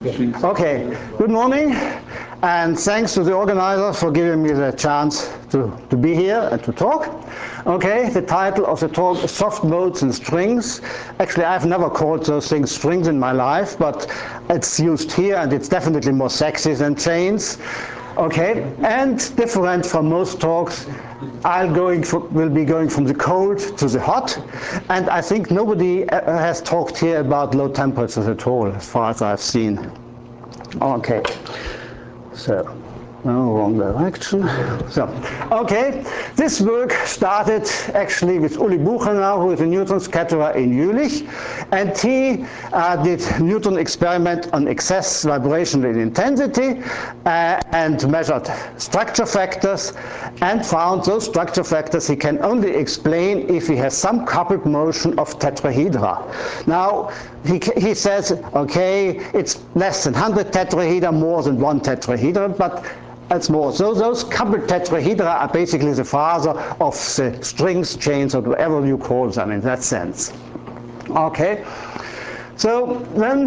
Okay, good morning, and thanks to the organizer for giving me the chance to be here and to talk. Okay, the title of the talk is Soft Modes and Strings. Actually, I've never called those things strings in my life, but it's used here, and it's definitely more sexy than chains. Okay, and different from most talks, will be going from the cold to the hot, and I think nobody has talked here about low temperatures at all, as far as I've seen. Okay, so, no, wrong direction. So, okay, this work started actually with Uli Buchenau, who is a Newton scatterer in Jülich, and he did Newton experiment on excess vibrational intensity and measured structure factors and found those structure factors he can only explain if he has some coupled motion of tetrahedra. Now, he says, okay, it's less than 100 tetrahedra, more than one tetrahedra, but that's more. So those coupled tetrahedra are basically the father of the strings, chains, or whatever you call them in that sense. Okay, so then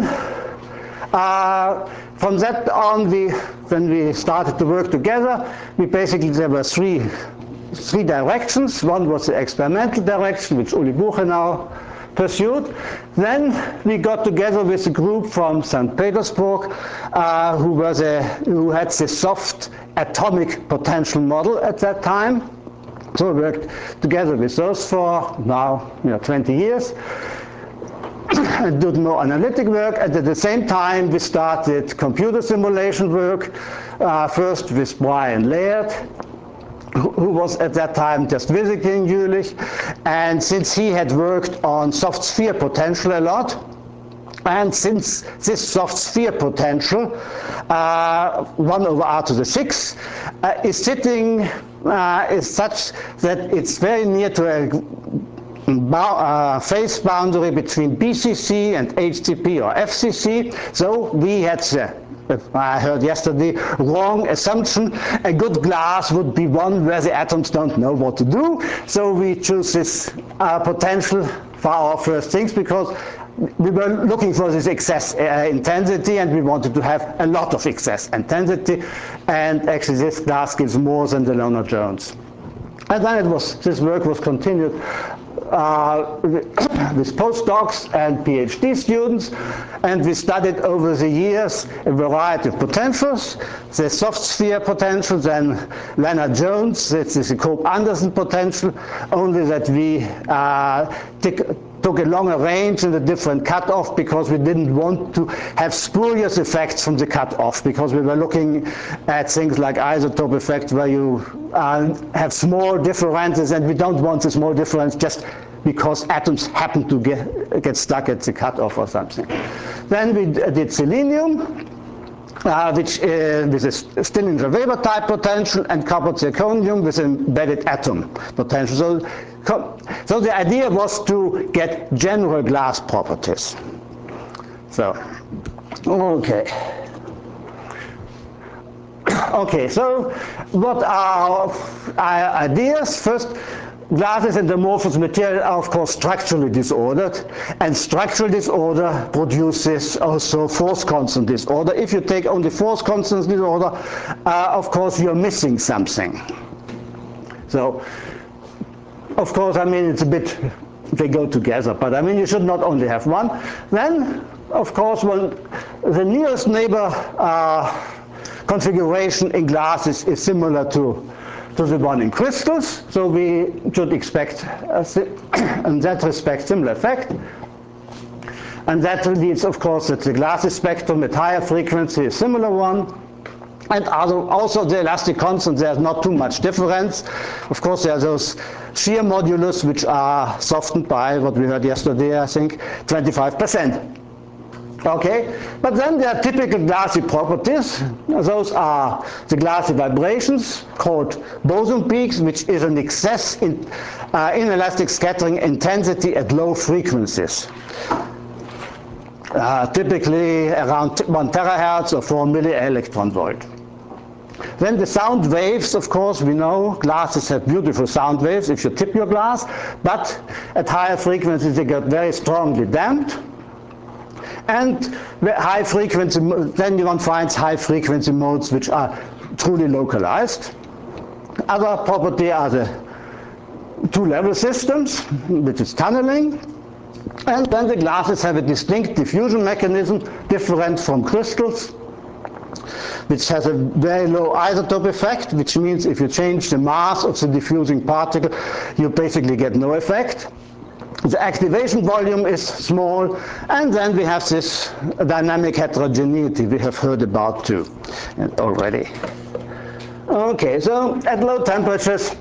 from that on, when we started to work together, there were three directions. One was the experimental direction, which Uli Buchenau pursued. Then we got together with a group from St. Petersburg who had this soft atomic potential model at that time. So we worked together with those for now 20 years and did more analytic work. And at the same time we started computer simulation work, first with Brian Laird, who was at that time just visiting Jülich, and since he had worked on soft sphere potential a lot, and since this soft sphere potential, 1 over r to the 6, is such that it's very near to a phase boundary between BCC and HCP or FCC, so we had I heard yesterday, wrong assumption. A good glass would be one where the atoms don't know what to do. So we choose this potential for our first things because we were looking for this excess intensity and we wanted to have a lot of excess intensity. And actually this glass gives more than the Lerner-Jones. And then this work was continued with postdocs and PhD students, and we studied over the years a variety of potentials, the soft sphere potential, then Lerner-Jones, this is the Cope-Anderson potential, only that we took a longer range in the different cutoff because we didn't want to have spurious effects from the cutoff, because we were looking at things like isotope effect where you have small differences, and we don't want the small difference just because atoms happen to get stuck at the cutoff or something. Then we did selenium, which with a Stillinger-Weber type potential, and copper zirconium with an embedded atom potential. So the idea was to get general glass properties. So, okay. Okay, so what are our ideas? First, glass is an amorphous material, are of course structurally disordered, and structural disorder produces also force constant disorder. If you take only force constant disorder, of course you're missing something. So, of course, I mean, it's a bit, they go together, but I mean, you should not only have one. Then, of course, the nearest neighbor configuration in glass is similar to the one in crystals, so we should expect, in that respect, similar effect. And that leads, of course, that the glass spectrum at higher frequency is a similar one. And also the elastic constant, there's not too much difference. Of course, there are those shear modulus which are softened by what we heard yesterday, I think, 25%. Okay, but then there are typical glassy properties. Those are the glassy vibrations called boson peaks, which is an excess in inelastic scattering intensity at low frequencies. Typically around 1 terahertz or 4 millielectron volt. Then the sound waves, of course, we know glasses have beautiful sound waves if you tip your glass, but at higher frequencies they get very strongly damped. And high frequency, then one finds high frequency modes which are truly localized. Other property are the two-level systems, which is tunneling. And then the glasses have a distinct diffusion mechanism, different from crystals, which has a very low isotope effect, which means if you change the mass of the diffusing particle, you basically get no effect. The activation volume is small, and then we have this dynamic heterogeneity we have heard about too already. Okay, so at low temperatures,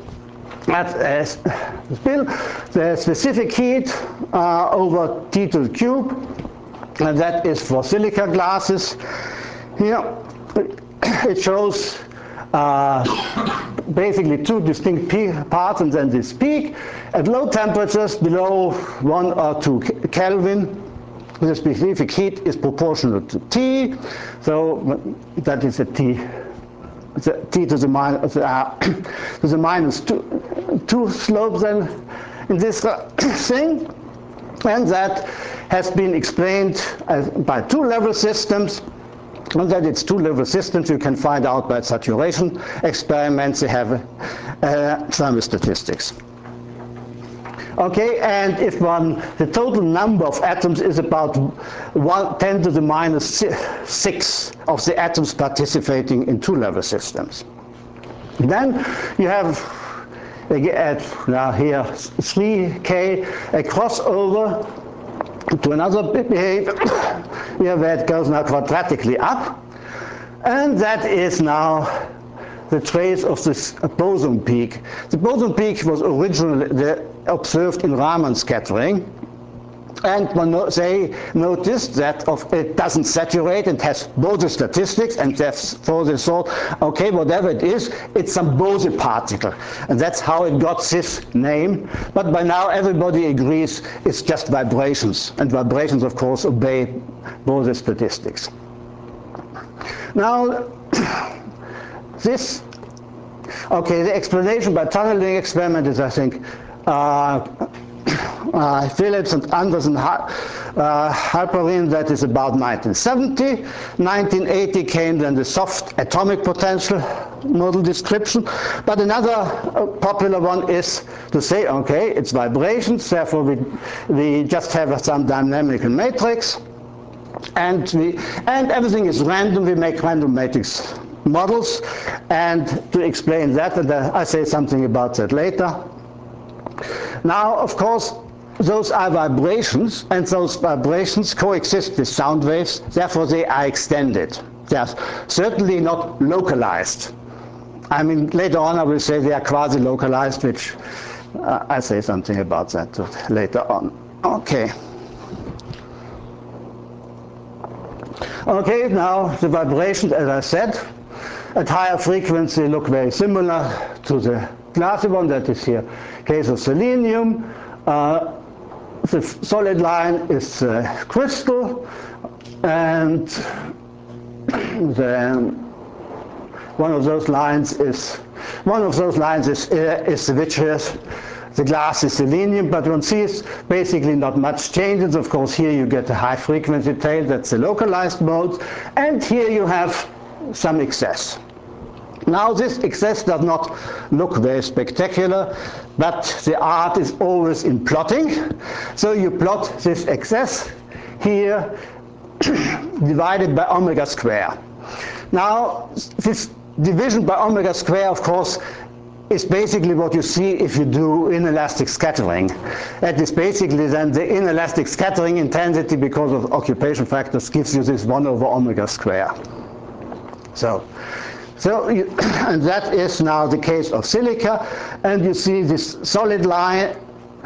still the specific heat over T to the cube, and that is for silica glasses. Here it shows basically two distinct parts and then this peak. At low temperatures below 1 or 2 Kelvin, the specific heat is proportional to T, so that is a T. T to the minus 2 slope then in this thing, and that has been explained by two-level systems. And that it's two-level systems you can find out by saturation experiments. They have thermal statistics. Okay, and if the total number of atoms is about 10 to the minus 6 of the atoms participating in two-level systems. Then you have now here 3K, a crossover to another behavior here where it goes now quadratically up, and that is now the trace of this boson peak. The boson peak was originally observed in Raman scattering, and they noticed that it doesn't saturate and has Bose statistics, and therefore they thought, okay, whatever it is, it's some Bose particle, and that's how it got this name. But by now everybody agrees it's just vibrations, and vibrations of course obey Bose statistics. Now the explanation by tunneling experiment is, I think, Phillips and Anderson Halperin, that is about 1970. 1980 came then the soft atomic potential model description. But another popular one is to say, okay, it's vibrations, therefore we just have some dynamical matrix, and everything is random. We make random matrix models, and to explain that, and I say something about that later. Now, of course, those are vibrations, and those vibrations coexist with sound waves, therefore they are extended. They are certainly not localized. I mean, later on I will say they are quasi-localized, which I say something about that later on. Okay. Okay, now the vibrations, as I said, at higher frequency look very similar to the glassy one, that is here case of selenium. The solid line is crystal, and then one of those lines is vitreous. The glass is selenium, but one sees basically not much changes. Of course, here you get a high frequency tail, that's the localized modes, and here you have some excess. Now this excess does not look very spectacular, but the art is always in plotting. So you plot this excess here divided by omega square. Now this division by omega square, of course, is basically what you see if you do inelastic scattering. That is basically then the inelastic scattering intensity because of occupation factors gives you this 1 over omega square. And that is now the case of silica, and you see this solid line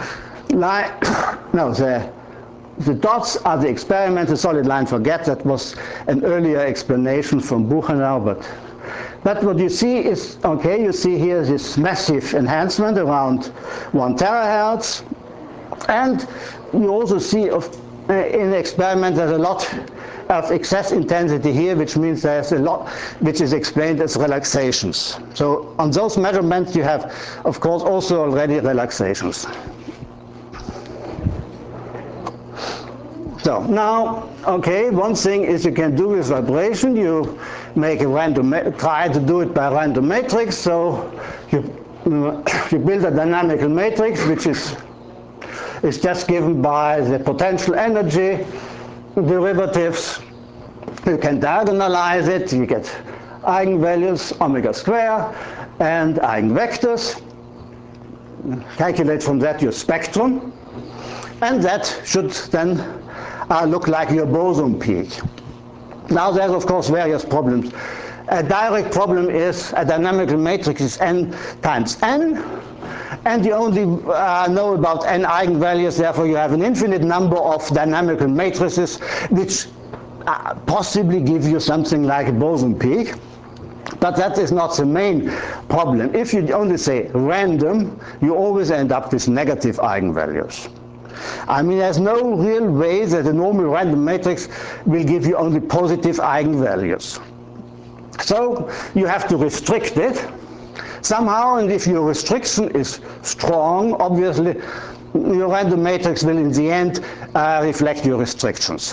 no, the dots are the experimental solid line. Forget, that was an earlier explanation from Buchenau, but what you see is, okay, you see here this massive enhancement around 1 terahertz, and you also see in the experiment there's a lot of excess intensity here, which means there's a lot which is explained as relaxations. So on those measurements you have, of course, also already relaxations. So now, okay, one thing is you can do with vibration. You make a random, try to do it by random matrix. So you build a dynamical matrix, which is just given by the potential energy derivatives. You can diagonalize it. You get eigenvalues, omega square, and eigenvectors. Calculate from that your spectrum. And that should then look like your boson peak. Now there's of course various problems. A direct problem is a dynamical matrix is n times n, and you only know about n eigenvalues, therefore you have an infinite number of dynamical matrices which possibly give you something like a boson peak. But that is not the main problem. If you only say random, you always end up with negative eigenvalues. I mean, there's no real way that a normal random matrix will give you only positive eigenvalues. So you have to restrict it somehow, and if your restriction is strong, obviously your random matrix will in the end reflect your restrictions.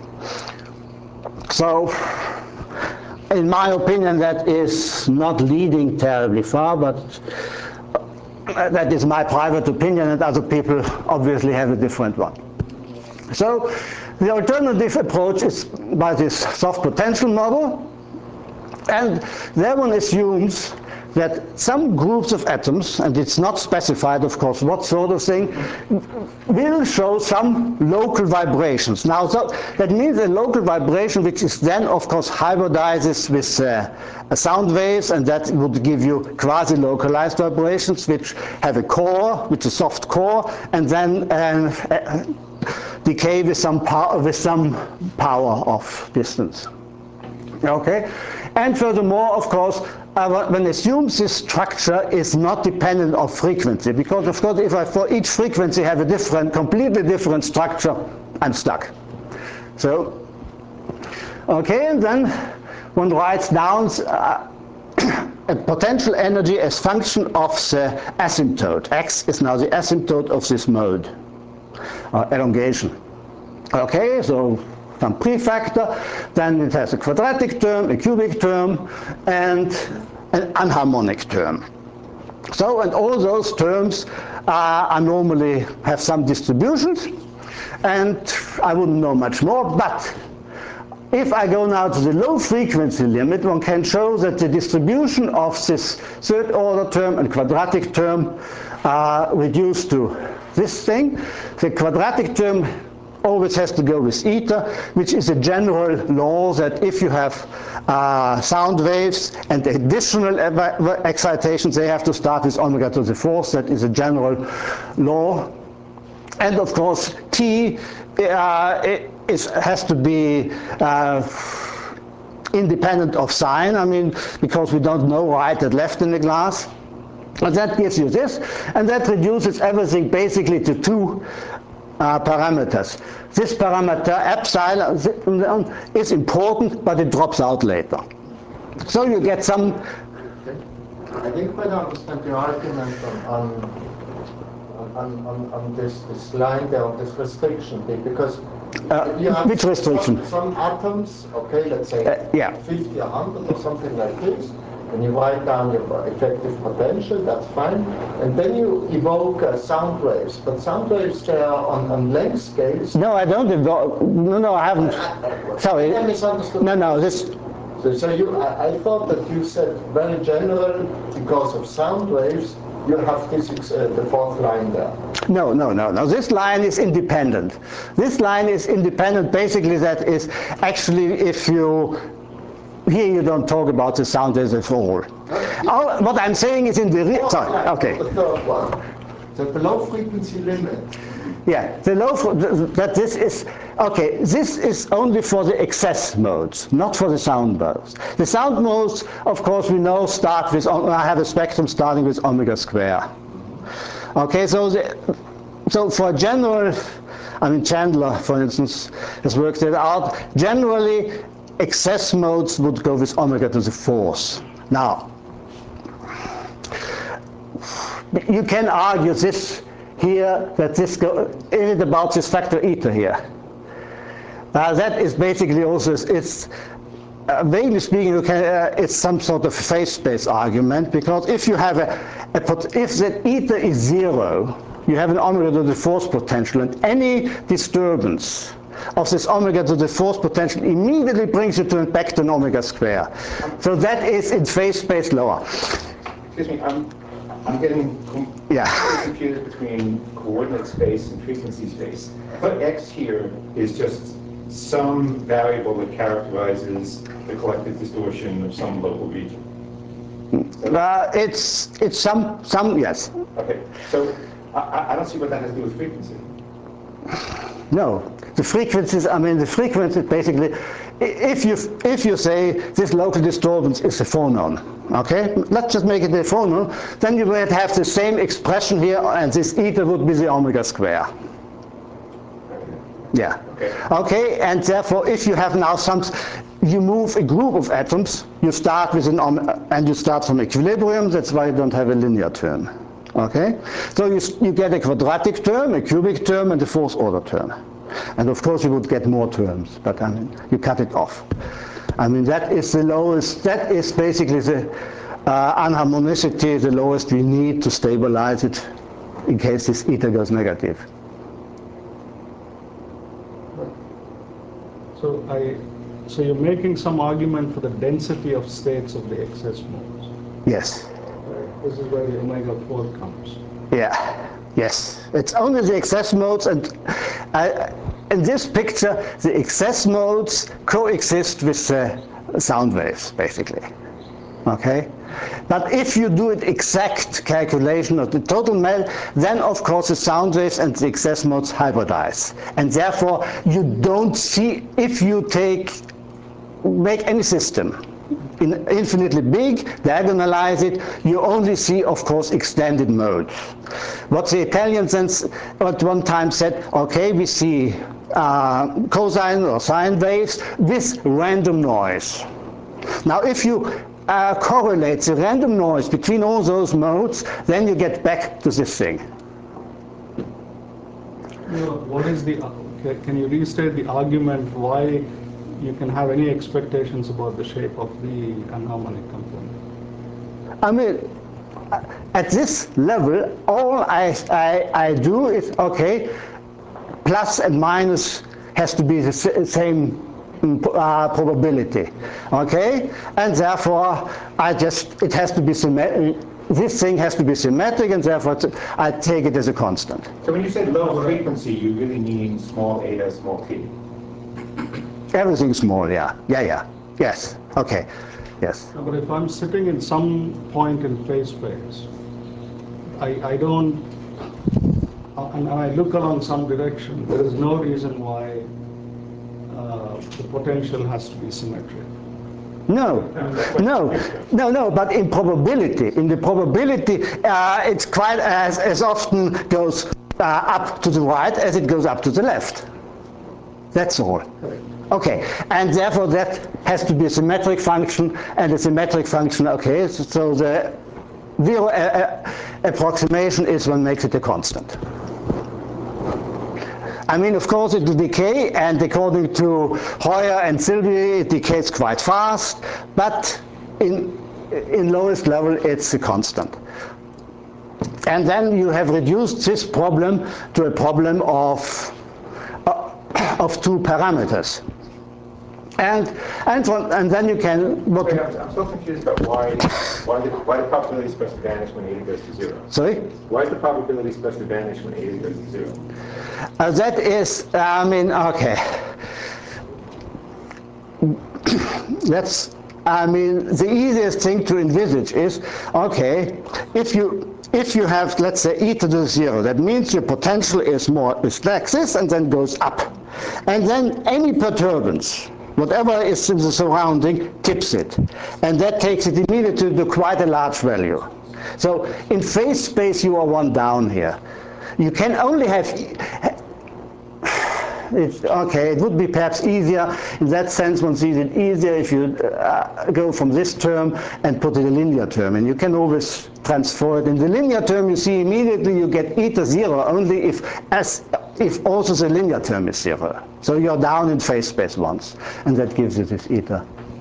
So in my opinion, that is not leading terribly far, but that is my private opinion, and other people obviously have a different one. So the alternative approach is by this soft potential model, and that one assumes that some groups of atoms, and it's not specified of course what sort of thing, will show some local vibrations. Now so that means a local vibration which is then of course hybridizes with sound waves, and that would give you quasi-localized vibrations which have a core, which is a soft core, and then decay with some power of distance. Okay, and furthermore, of course, one assumes this structure is not dependent on frequency, because of course if I for each frequency have a different, completely different structure, I'm stuck. So, okay, and then one writes down a potential energy as function of the asymptote. X is now the asymptote of this mode, elongation. Okay, so some prefactor, then it has a quadratic term, a cubic term, and an anharmonic term. So, and all those terms are normally have some distributions, and I wouldn't know much more, but if I go now to the low frequency limit, one can show that the distribution of this third order term and quadratic term are reduced to this thing. The quadratic term always has to go with eta, which is a general law that if you have sound waves and additional excitations, they have to start with omega to the fourth. That is a general law. And of course, T has to be independent of sign, I mean, because we don't know right and left in the glass. And that gives you this, and that reduces everything basically to two parameters. This parameter epsilon is important, but it drops out later. So you get some. I didn't quite understand your argument on this line there, on this restriction bit, because you have which restriction? Some atoms, okay, let's say yeah. 50, 100 or something like this, and you write down your effective potential, that's fine, and then you evoke sound waves, but sound waves they are on length scales. No, I don't evoke, no, I haven't. Sorry. I misunderstood. No, this. So I thought that you said very general, because of sound waves, you have this, the fourth line there. No. This line is independent. This line is independent. Basically, that is actually if you. Here you don't talk about the sound waves at all. What I'm saying is in the. Sorry, okay. The third one. So the low frequency limit. Yeah, that this is, okay, this is only for the excess modes, not for the sound modes. The sound modes, of course, we know start with, I have a spectrum starting with omega square. Okay, so for general, I mean Chandler, for instance, has worked it out. Generally, excess modes would go with omega to the fourth. Now, you can argue this here, that this is it about this factor eta here. That is basically also, it's vaguely speaking, you can, it's some sort of phase space argument, because if you have if the eta is 0, you have an omega to the fourth potential, and any disturbance of this omega to the fourth potential immediately brings you back to an omega square. So that is in phase space lower. Excuse me, I'm getting confused between coordinate space and frequency space. But X here is just some variable that characterizes the collective distortion of some local region. It's some yes. Okay, so I don't see what that has to do with frequency. No, the frequencies, I mean the frequency basically, if you say this local disturbance is a phonon, okay, let's just make it a phonon, then you would have the same expression here, and this eta would be the omega square. Yeah. Okay, and therefore if you have now you move a group of atoms, you start with and you start from equilibrium, that's why you don't have a linear term. Okay, so you get a quadratic term, a cubic term, and a fourth order term. And of course you would get more terms, but I mean, you cut it off. I mean, that is the lowest, that is basically the unharmonicity, the lowest we need to stabilize it in case this eta goes negative. So you're making some argument for the density of states of the excess modes. Yes. This is where the omega 4 comes. Yeah, yes. It's only the excess modes, and in this picture, the excess modes coexist with the sound waves, basically. Okay? But if you do it exact calculation of the total melt, then of course the sound waves and the excess modes hybridize. And therefore, you don't see, if you make any system infinitely big, diagonalize it, you only see, of course, extended modes. What the Italians at one time said, okay, we see cosine or sine waves with random noise. Now, if you correlate the random noise between all those modes, then you get back to this thing. What is can you restate the argument why you can have any expectations about the shape of the anharmonic component? I mean, at this level, all I do is, okay, plus and minus has to be the same probability, okay? And therefore, it has to be symmetric. This thing has to be symmetric, and therefore I take it as a constant. So when you say low frequency, you really mean small eta, small t? Everything small, yeah. Yes, okay, yes. But if I'm sitting in some point in phase space, I don't, and I look along some direction, there is no reason why the potential has to be symmetric. No, but in the probability, it's quite as often goes up to the right as it goes up to the left. That's all. Okay, and therefore that has to be a symmetric function, and a symmetric function, okay, so the zero approximation is what makes it a constant. I mean, of course, it will decay, and according to Hoyer and Silvey, it decays quite fast, but in lowest level, it's a constant. And then you have reduced this problem to a problem of two parameters. And then you can... I'm still confused about why the probability is supposed to vanish when eta goes to 0. Sorry? Why is the probability supposed to vanish when eta goes to 0? That is, I mean, okay. The easiest thing to envisage is, okay, if you have, let's say, eta to 0, that means your potential is like this and then goes up. And then any perturbance, whatever is in the surrounding, tips it. And that takes it immediately to quite a large value. So in phase space, you are one down here. You can only have... Okay, it would be perhaps easier, in that sense one sees it easier if you go from this term and put it in a linear term, and you can always transfer it. In the linear term you see immediately you get eta 0 only if also the linear term is 0. So you're down in phase space once, and that gives you this eta.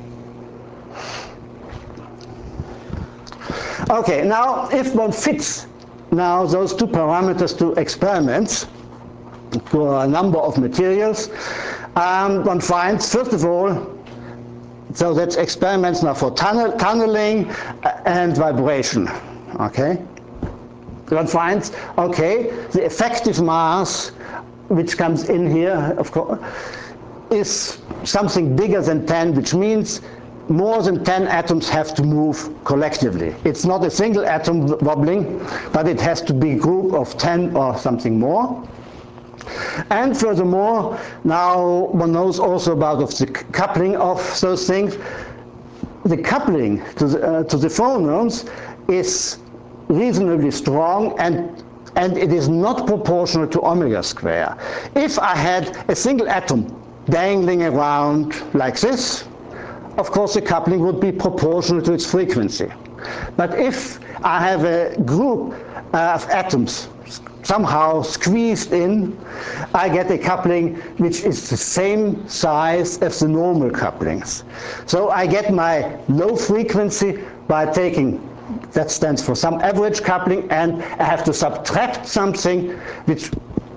Okay, now if one fits now those two parameters to experiments, to a number of materials, one finds, first of all, so that's experiments now for tunneling and vibration, okay? One finds, okay, the effective mass which comes in here, of course, is something bigger than 10, which means more than 10 atoms have to move collectively. It's not a single atom wobbling, but it has to be a group of 10 or something more. And furthermore, now one knows also about the coupling of those things. The coupling to the phonons is reasonably strong, and it is not proportional to omega square. If I had a single atom dangling around like this, of course the coupling would be proportional to its frequency. But if I have a group of atoms somehow squeezed in, I get a coupling which is the same size as the normal couplings. So I get my low frequency by taking, that stands for some average coupling, and I have to subtract something which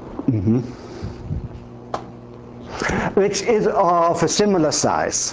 is of a similar size.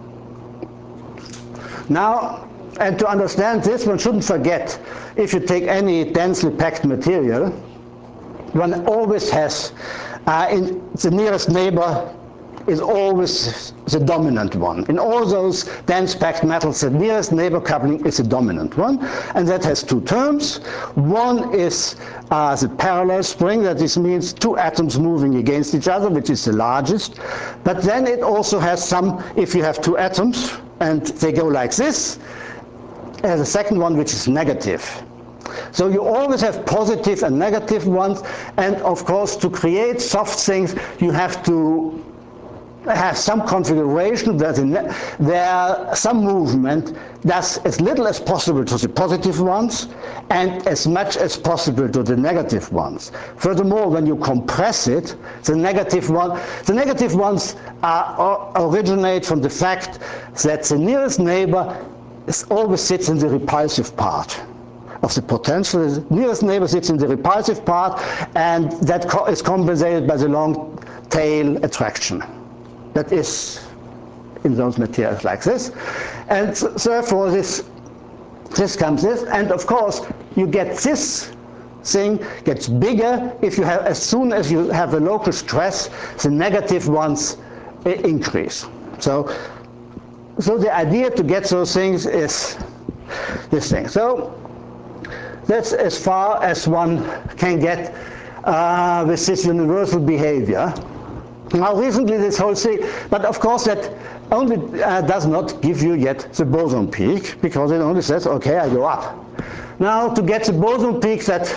Now, and to understand this, one shouldn't forget, if you take any densely packed material, one always has, the nearest neighbor is always the dominant one. In all those dense packed metals, the nearest neighbor coupling is the dominant one, and that has two terms. One is the parallel spring, that is means two atoms moving against each other, which is the largest. But then it also has some, if you have two atoms and they go like this, the second one which is negative. So you always have positive and negative ones, and of course to create soft things you have to have some configuration where there some movement does as little as possible to the positive ones and as much as possible to the negative ones. Furthermore, when you compress it, the negative ones originate from the fact that the nearest neighbor always sits in the repulsive part of the potential. The nearest neighbor sits in the repulsive part, and that is compensated by the long tail attraction that is in those materials like this. And so therefore this comes this, and of course you get this thing gets bigger if you have, as soon as you have a local stress, the negative ones increase. So the idea to get those things is this thing. So that's as far as one can get with this universal behavior. Now recently this whole thing, but of course that only does not give you yet the boson peak, because it only says, okay, I go up. Now to get the boson peak, that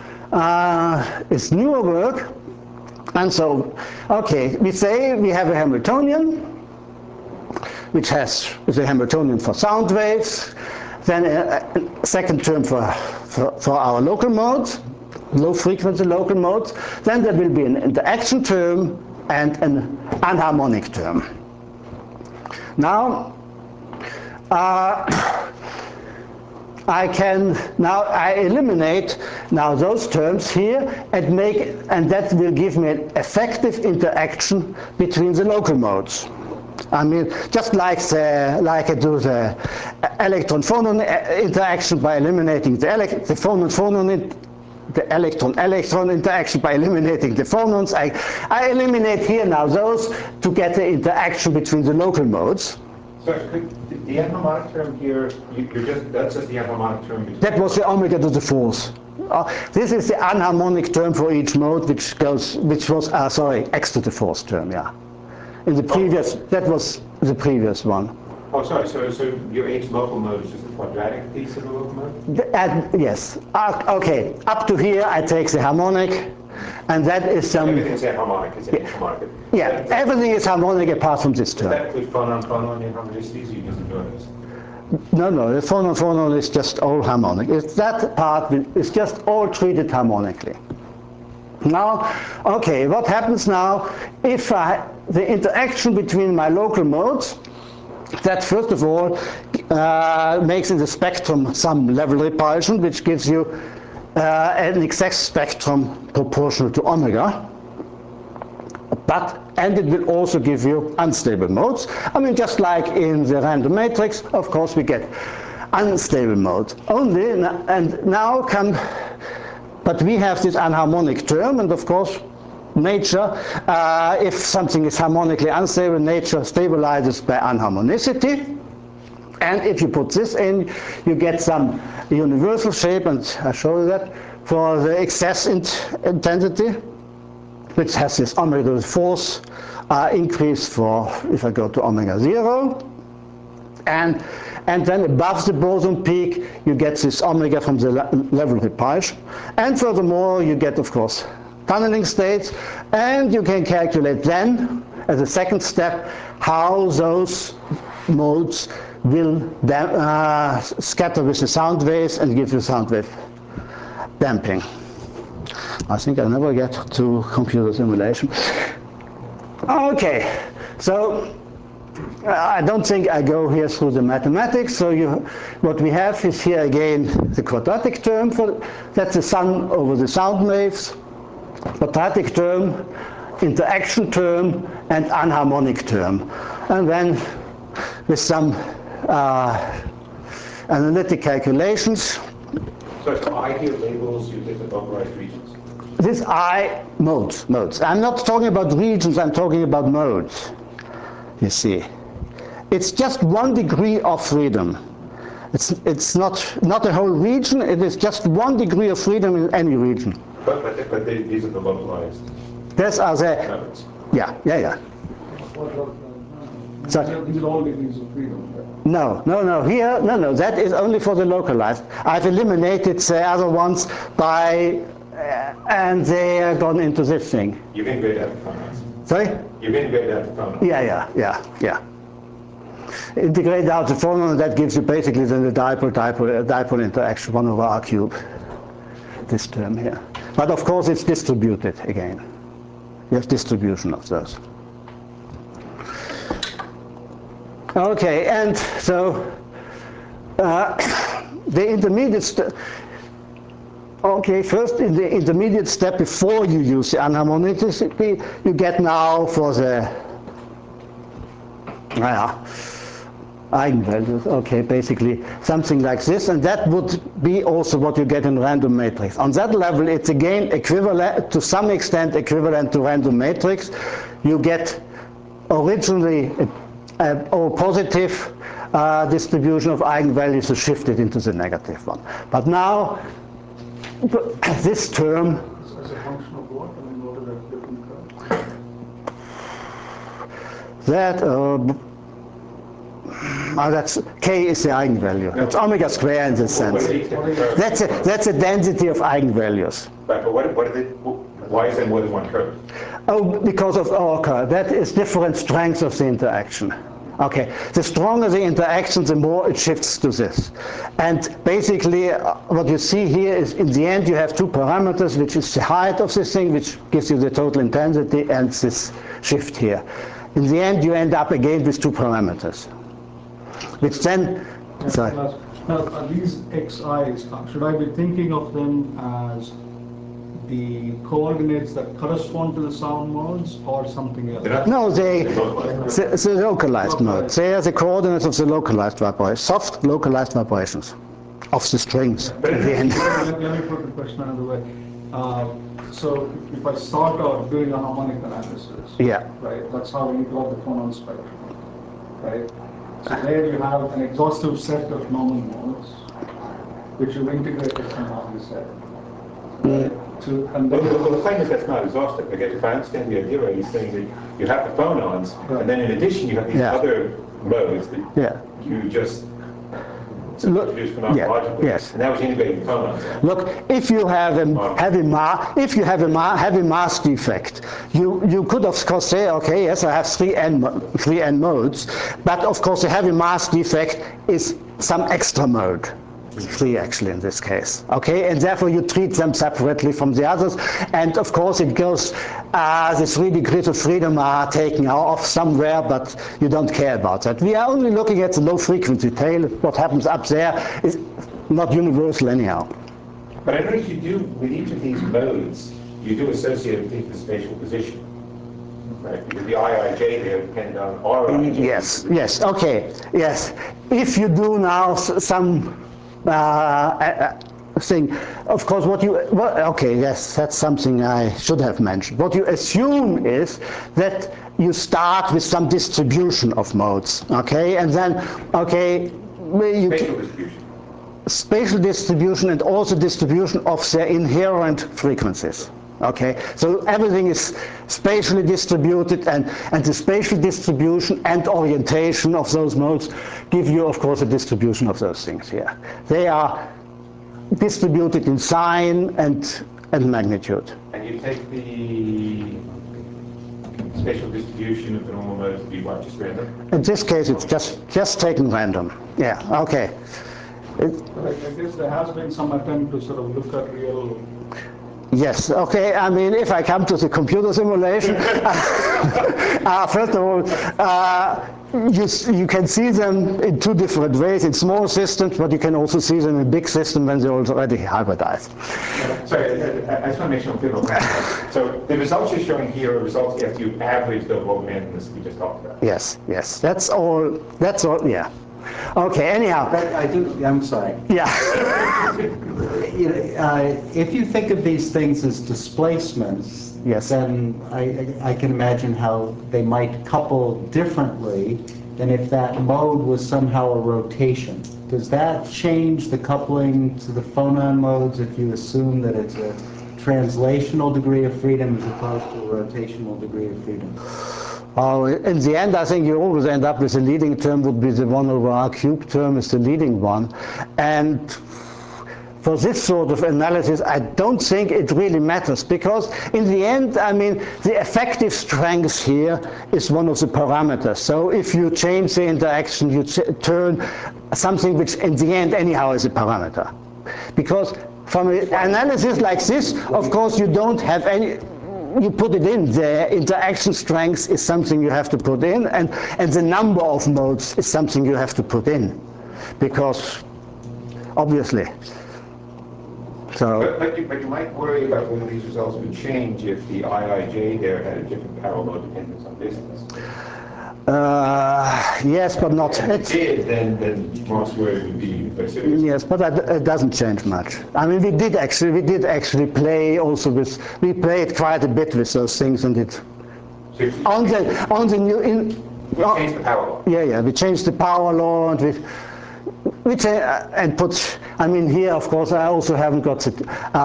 is newer work. And so, okay, we say we have a Hamiltonian, which is a Hamiltonian for sound waves, then a second term for our local modes, low frequency local modes, then there will be an interaction term and an anharmonic term. Now, I eliminate now those terms here and that will give me an effective interaction between the local modes. I mean, just like I do the electron-phonon interaction by eliminating the phonon-phonon, the electron-electron interaction by eliminating the phonons. I eliminate here now those to get the interaction between the local modes. So the anharmonic term here, that's just the anharmonic term. That was the omega to the fourth. This is the anharmonic term for each mode, which was x to the fourth term, yeah. In the previous, that was the previous one. Oh, sorry. So your H local mode is just a quadratic piece of the local mode? Yes. Okay. Up to here, I take the harmonic. And that is some... Everything's harmonic, it's harmonic. Yeah, everything is harmonic apart from this term. Does that include phonon inharmonicities, or you just ignore those? No, the phonon is just all harmonic. It's that part is just all treated harmonically. Now, okay, what happens now if the interaction between my local modes, that first of all makes in the spectrum some level repulsion, which gives you an exact spectrum proportional to omega. And it will also give you unstable modes. I mean, just like in the random matrix, of course, we get unstable modes only. And now but we have this anharmonic term, and of course, nature, if something is harmonically unstable, nature stabilizes by anharmonicity. And if you put this in, you get some universal shape, and I show you that, for the excess intensity, which has this omega to the fourth increase for, if I go to omega 0. And then above the boson peak, you get this omega from the level repulsion. And furthermore, you get, of course, tunneling states. And you can calculate then, as a second step, how those modes will scatter with the sound waves and give you sound wave damping. I think I never get to computer simulation. Okay, so I don't think I go here through the mathematics. So what we have is here again the quadratic term that's the sum over the sound waves, quadratic term, interaction term, and anharmonic term. And then with some analytic calculations. So I here labels you different localized regions? This I, modes. I'm not talking about regions, I'm talking about modes. You see. It's just 1 degree of freedom. It's not a whole region, it is just 1 degree of freedom in any region. But these are the localized. These are the... modes. Yeah. So, These are all degrees of freedom. No, that is only for the localized. I've eliminated the other ones by, and they are gone into this thing. You've integrated out the phonons. Sorry? You've integrated out the phonons. Yeah. Integrate out the phonon, that gives you basically then the dipole interaction, 1 over r cubed, this term here. But of course it's distributed again. You have distribution of those. Okay, and so the intermediate first in the intermediate step before you use the anharmonicity, you get now for the eigenvalues, okay, basically something like this, and that would be also what you get in random matrix. On that level, it's again equivalent, to some extent equivalent to random matrix. You get originally or positive distribution of eigenvalues is shifted into the negative one. But now, this term... As a function of what? I mean, what are the different that's k is the eigenvalue. It's omega square in this sense. That's a density of eigenvalues. Right, but why is there more than one curve? Oh, because of our curve. That is different strengths of the interaction. Okay, the stronger the interaction, the more it shifts to this. And basically, what you see here is, in the end, you have 2 parameters, which is the height of this thing, which gives you the total intensity, and this shift here. In the end, you end up again with 2 parameters, which then... Sorry. Now, are these xi's, should I be thinking of them as the coordinates that correspond to the sound modes or something else? No, it's the localized mode. They are the coordinates of the localized vibrations, soft localized vibrations of the strings at the end. Let me put the question another way. So if I start out doing a harmonic analysis, right, that's how you got the phonon spectrum, right? So there you have an exhaustive set of normal modes, which you've integrated somehow, you said. Well, the thing is that's not exhaustive. Because if I understand the idea right, he's saying that you have the phonons, and then in addition you have these other modes that you just introduced phenomenologically, yes. and that was integrating phonons. Look, if you have a heavy mass defect, you could of course say, okay, yes, I have 3n modes, but of course the heavy mass defect is some extra mode. 3 actually in this case, okay, and therefore you treat them separately from the others, and of course it goes, the 3 degrees of freedom are taken off somewhere, but you don't care about that. We are only looking at the low frequency tail. What happens up there is not universal anyhow. But I notice you do, with each of these modes, you do associate a particular spatial position. Right, because the IIJ there depends on RIJ. Yes, okay, yes. If you do now some thing, of course, okay, yes, that's something I should have mentioned. What you assume is that you start with some distribution of modes, okay, and then, okay, Spatial distribution. Spatial distribution and also distribution of their inherent frequencies. Okay, so everything is spatially distributed, and the spatial distribution and orientation of those modes give you, of course, a distribution of those things here. They are distributed in sign and magnitude. And you take the spatial distribution of the normal modes to be what, just random? In this case, it's just taken random. Yeah, okay. But I guess there has been some attempt to sort of look at real. Yes, okay, I mean, if I come to the computer simulation, first of all, you can see them in 2 different ways, in small systems, but you can also see them in big systems when they're already hybridized. Sorry, I just want to make sure I'm clear. So the results you're showing here are results after you average the low randomness we just talked about. Yes, that's all, yeah. Okay, anyhow. I'm sorry. Yeah. If you think of these things as displacements, yes, then I can imagine how they might couple differently than if that mode was somehow a rotation. Does that change the coupling to the phonon modes if you assume that it's a translational degree of freedom as opposed to a rotational degree of freedom? In the end, I think you always end up with the leading term would be the 1 over r cubed term is the leading one. And for this sort of analysis, I don't think it really matters, because in the end, I mean, the effective strength here is one of the parameters. So if you change the interaction, you turn something which in the end anyhow is a parameter. Because from an analysis like this, of course, you don't have any, you put it in, the interaction strength is something you have to put in, and the number of modes is something you have to put in, because obviously. So, but you might worry about whether these results would change if the IIJ there had a different parallel dependence on distance. Yes, but not. If it did, then most worries would be serious. Yes, but it doesn't change much. I mean, we did actually play also with. We played quite a bit with those things, and it on the new. We changed the power law. Yeah, we changed the power law, and and put. I mean, here, of course, I also haven't got the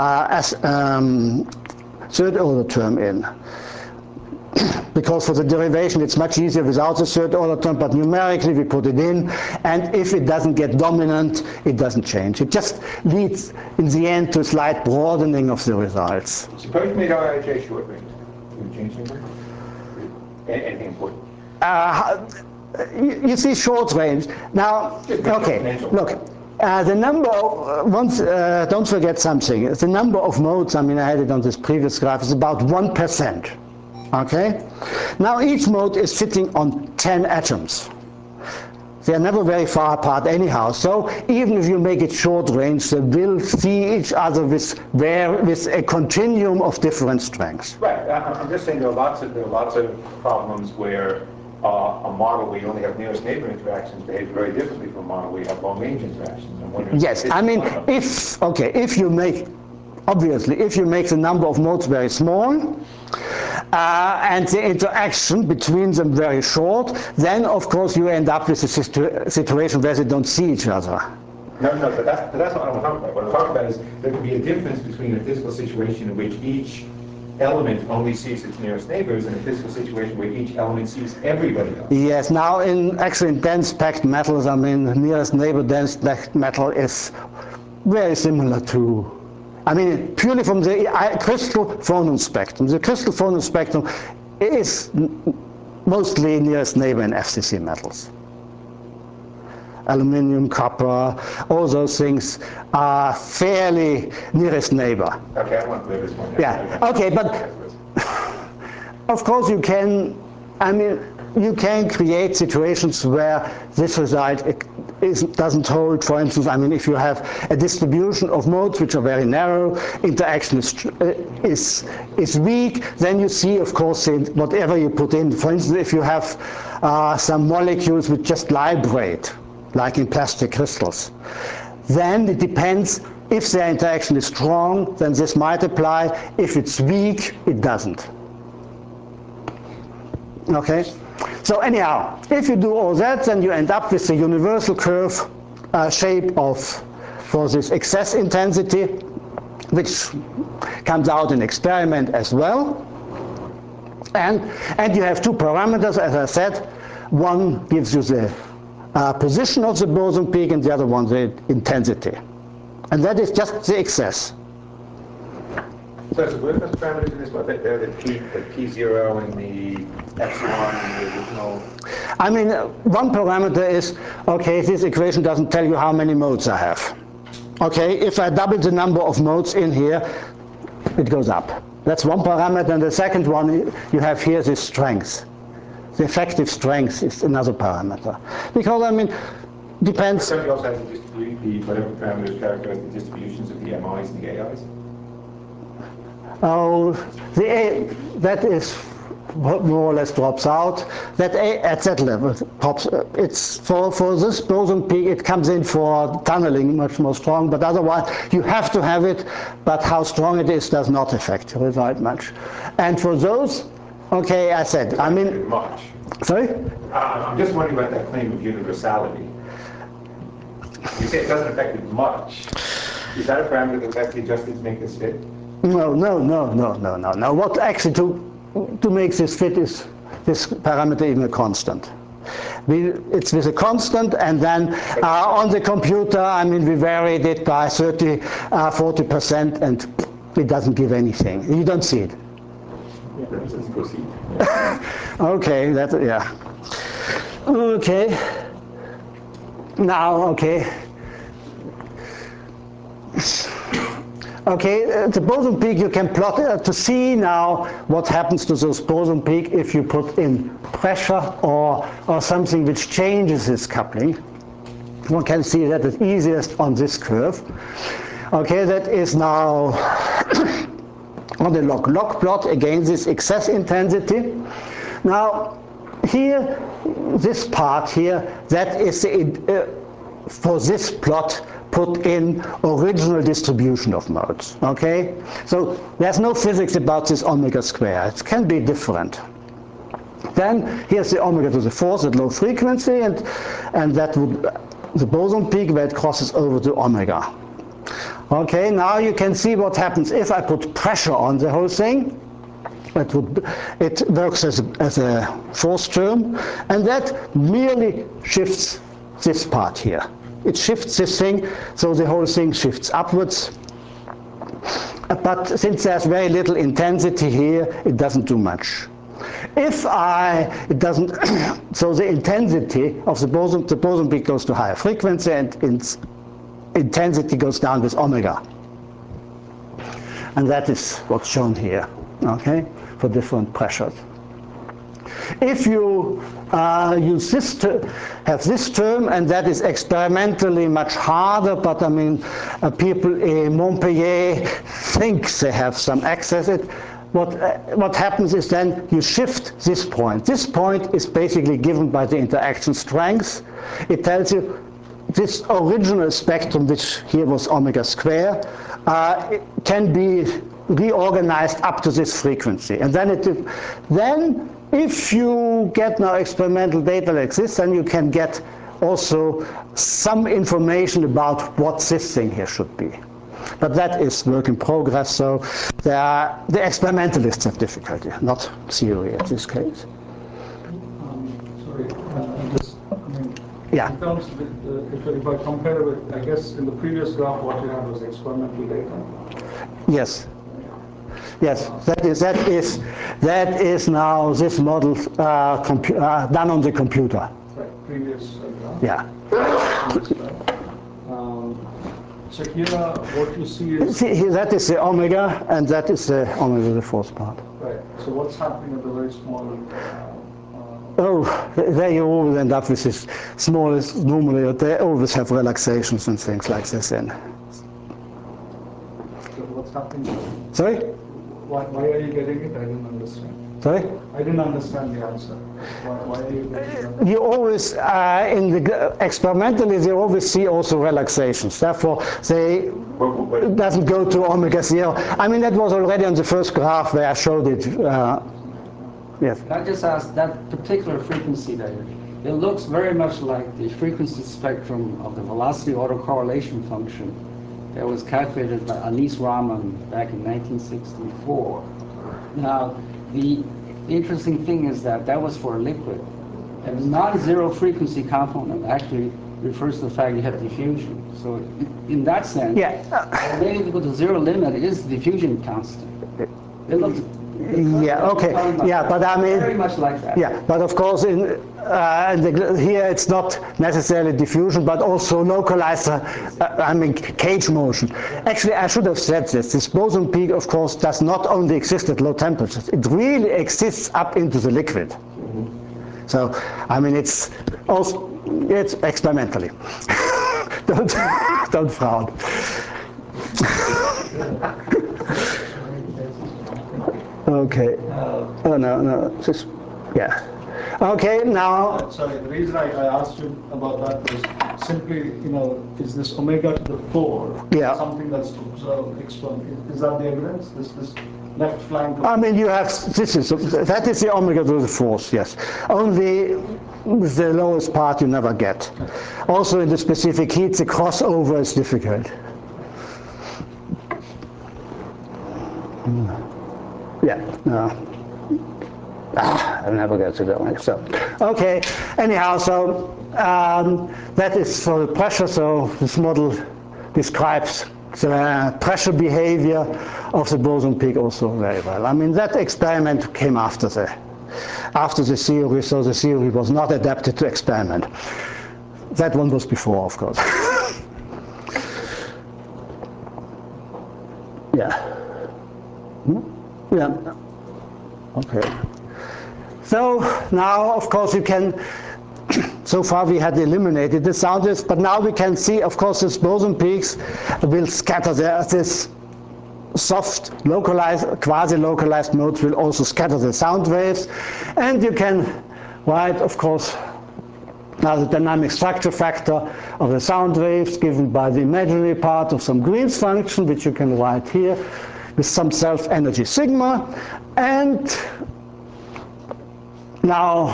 third order term in. Because for the derivation it's much easier without the third order term, but numerically we put it in, and if it doesn't get dominant, it doesn't change. It just leads in the end to a slight broadening of the results. Suppose you made IIJ short range. Would you change anything? Anything important? You see short range. Now, okay, look. The number, don't forget something, the number of modes, I mean I had it on this previous graph, is about 1%. Okay? Now each mode is sitting on 10 atoms. They are never very far apart anyhow, so even if you make it short range, they will see each other with a continuum of different strengths. Right, I'm just saying there are lots of problems where a model where you only have nearest neighbor interactions behaves very differently from a model where you have long range interactions. I'm wondering. Yes, I mean, if you make the number of modes very small, and the interaction between them very short, then of course you end up with a situation where they don't see each other. No, but that's not what I'm talking about. What I'm talking about is there could be a difference between a physical situation in which each element only sees its nearest neighbors in a physical situation where each element sees everybody else. Yes, now actually in dense packed metals, I mean, nearest neighbor dense packed metal is very similar to, I mean, purely from the crystal phonon spectrum. The crystal phonon spectrum is mostly nearest neighbor in FCC metals. Aluminium, copper, all those things are fairly nearest neighbor. Okay, I want to play this one. Yeah, okay, but of course you can, I mean, you can create situations where this result doesn't hold. For instance, I mean, if you have a distribution of modes which are very narrow, interaction is weak, then you see, of course, whatever you put in. For instance, if you have some molecules which just vibrate, like in plastic crystals, then it depends. If their interaction is strong, then this might apply. If it's weak, it doesn't. Okay? So anyhow, if you do all that, then you end up with the universal curve shape for this excess intensity, which comes out in experiment as well. And you have two parameters, as I said. One gives you the position of the boson peak, and the other one the intensity. And that is just the excess. So what are those parameters in this one? They're the P0 and the epsilon and the original? I mean, one parameter is, okay, this equation doesn't tell you how many modes I have. Okay, if I double the number of modes in here, it goes up. That's one parameter, and the second one you have here is strength. The effective strength is another parameter. Because, I mean, depends. Somebody also has to distribute the whatever parameters characterize the distributions of the MIs and the AIs? Oh, that is more or less drops out. That at that level pops. It's for this boson peak. It comes in for tunneling much more strong. But otherwise, you have to have it. But how strong it is does not affect the result much. And for those, okay, I said. I mean, much. Sorry. I'm just wondering about that claim of universality. You say it doesn't affect it much. Is that a parameter that has to be adjusted to make this fit? No. What actually to make this fit is this parameter even a constant. It's with a constant, and then on the computer, I mean, we varied it by 40%, and it doesn't give anything. You don't see it. Yeah, let's proceed. Okay, yeah. Okay. Now, okay. Okay, the boson peak you can plot to see now what happens to those boson peak if you put in pressure or something which changes its coupling. One can see that it's easiest on this curve. Okay, that is now on the log plot against this excess intensity. Now, here, this part here, that is for this plot put in original distribution of modes, okay? So there's no physics about this omega square. It can be different. Then here's the omega to the fourth at low frequency, and that would the boson peak where it crosses over to omega. Okay, now you can see what happens if I put pressure on the whole thing. It works as a force term, and that merely shifts this part here. It shifts this thing, so the whole thing shifts upwards. But since there's very little intensity here, it doesn't do much. It doesn't, so the intensity of the boson peak goes to higher frequency, and its intensity goes down with omega. And that is what's shown here, okay, for different pressures. If you use this have this term, and that is experimentally much harder, but I mean, people in Montpellier think they have some access. What happens is then you shift this point. This point is basically given by the interaction strength. It tells you this original spectrum, which here was omega square, it can be reorganized up to this frequency. And then if you get now experimental data like this, then you can get also some information about what this thing here should be. But that is work in progress, so the experimentalists have difficulty, not theory in this case. Sorry, Yeah. in terms of if I compare with, I guess in the previous graph what you had was experimental data. Yes. Yes, that is now this model done on the computer. Right, previous graph. Yeah. So here what you see is... See, that is the omega, and that is the omega the fourth part. Right, so what's happening at the very small... Oh, there you always end up with this smallest normally. They always have relaxations and things like this in. So what's happening? Sorry? Why are you getting it? I didn't understand. Sorry? I didn't understand the answer. Why are you getting it? You always, experimentally, they always see also relaxations. Therefore, it doesn't go to omega 0. I mean, that was already on the first graph where I showed it. Yes. Can I just ask, that particular frequency there, it looks very much like the frequency spectrum of the velocity autocorrelation function that was calculated by Anis Rahman back in 1964. Now, the interesting thing is that that was for a liquid. And the non-zero frequency component actually refers to the fact you have diffusion. So in that sense, Yeah. omega equal to zero limit is the diffusion constant. It looks... Yeah, okay. Yeah, but I mean, very much like that. Yeah, but of course, here it's not necessarily diffusion, but also localized, cage motion. Actually, I should have said this. This boson peak, of course, does not only exist at low temperatures. It really exists up into the liquid. So, I mean, it's experimentally. Don't frown. Okay. Oh no, just yeah. Okay, now. Sorry, the reason I asked you about that was simply, is this omega to the 4 something that's observed exponentially? Is that the evidence? This left flank? I mean, you have that is the omega to the 4th. Yes. Only with the lowest part you never get. Also, in the specific heat, the crossover is difficult. Yeah, no. I never get to that one. So, okay. Anyhow, so that is for the pressure. So this model describes the pressure behavior of the boson peak also very well. I mean, that experiment came after the theory, so the theory was not adapted to experiment. That one was before, of course. Yeah. Yeah. Okay. So now, of course, you can. So far, we had eliminated the sound waves, but now we can see, of course, these boson peaks will scatter. This soft, localized, quasi-localized modes will also scatter the sound waves, and you can write, of course, now the dynamic structure factor of the sound waves given by the imaginary part of some Green's function, which you can write here, with some self-energy sigma, and now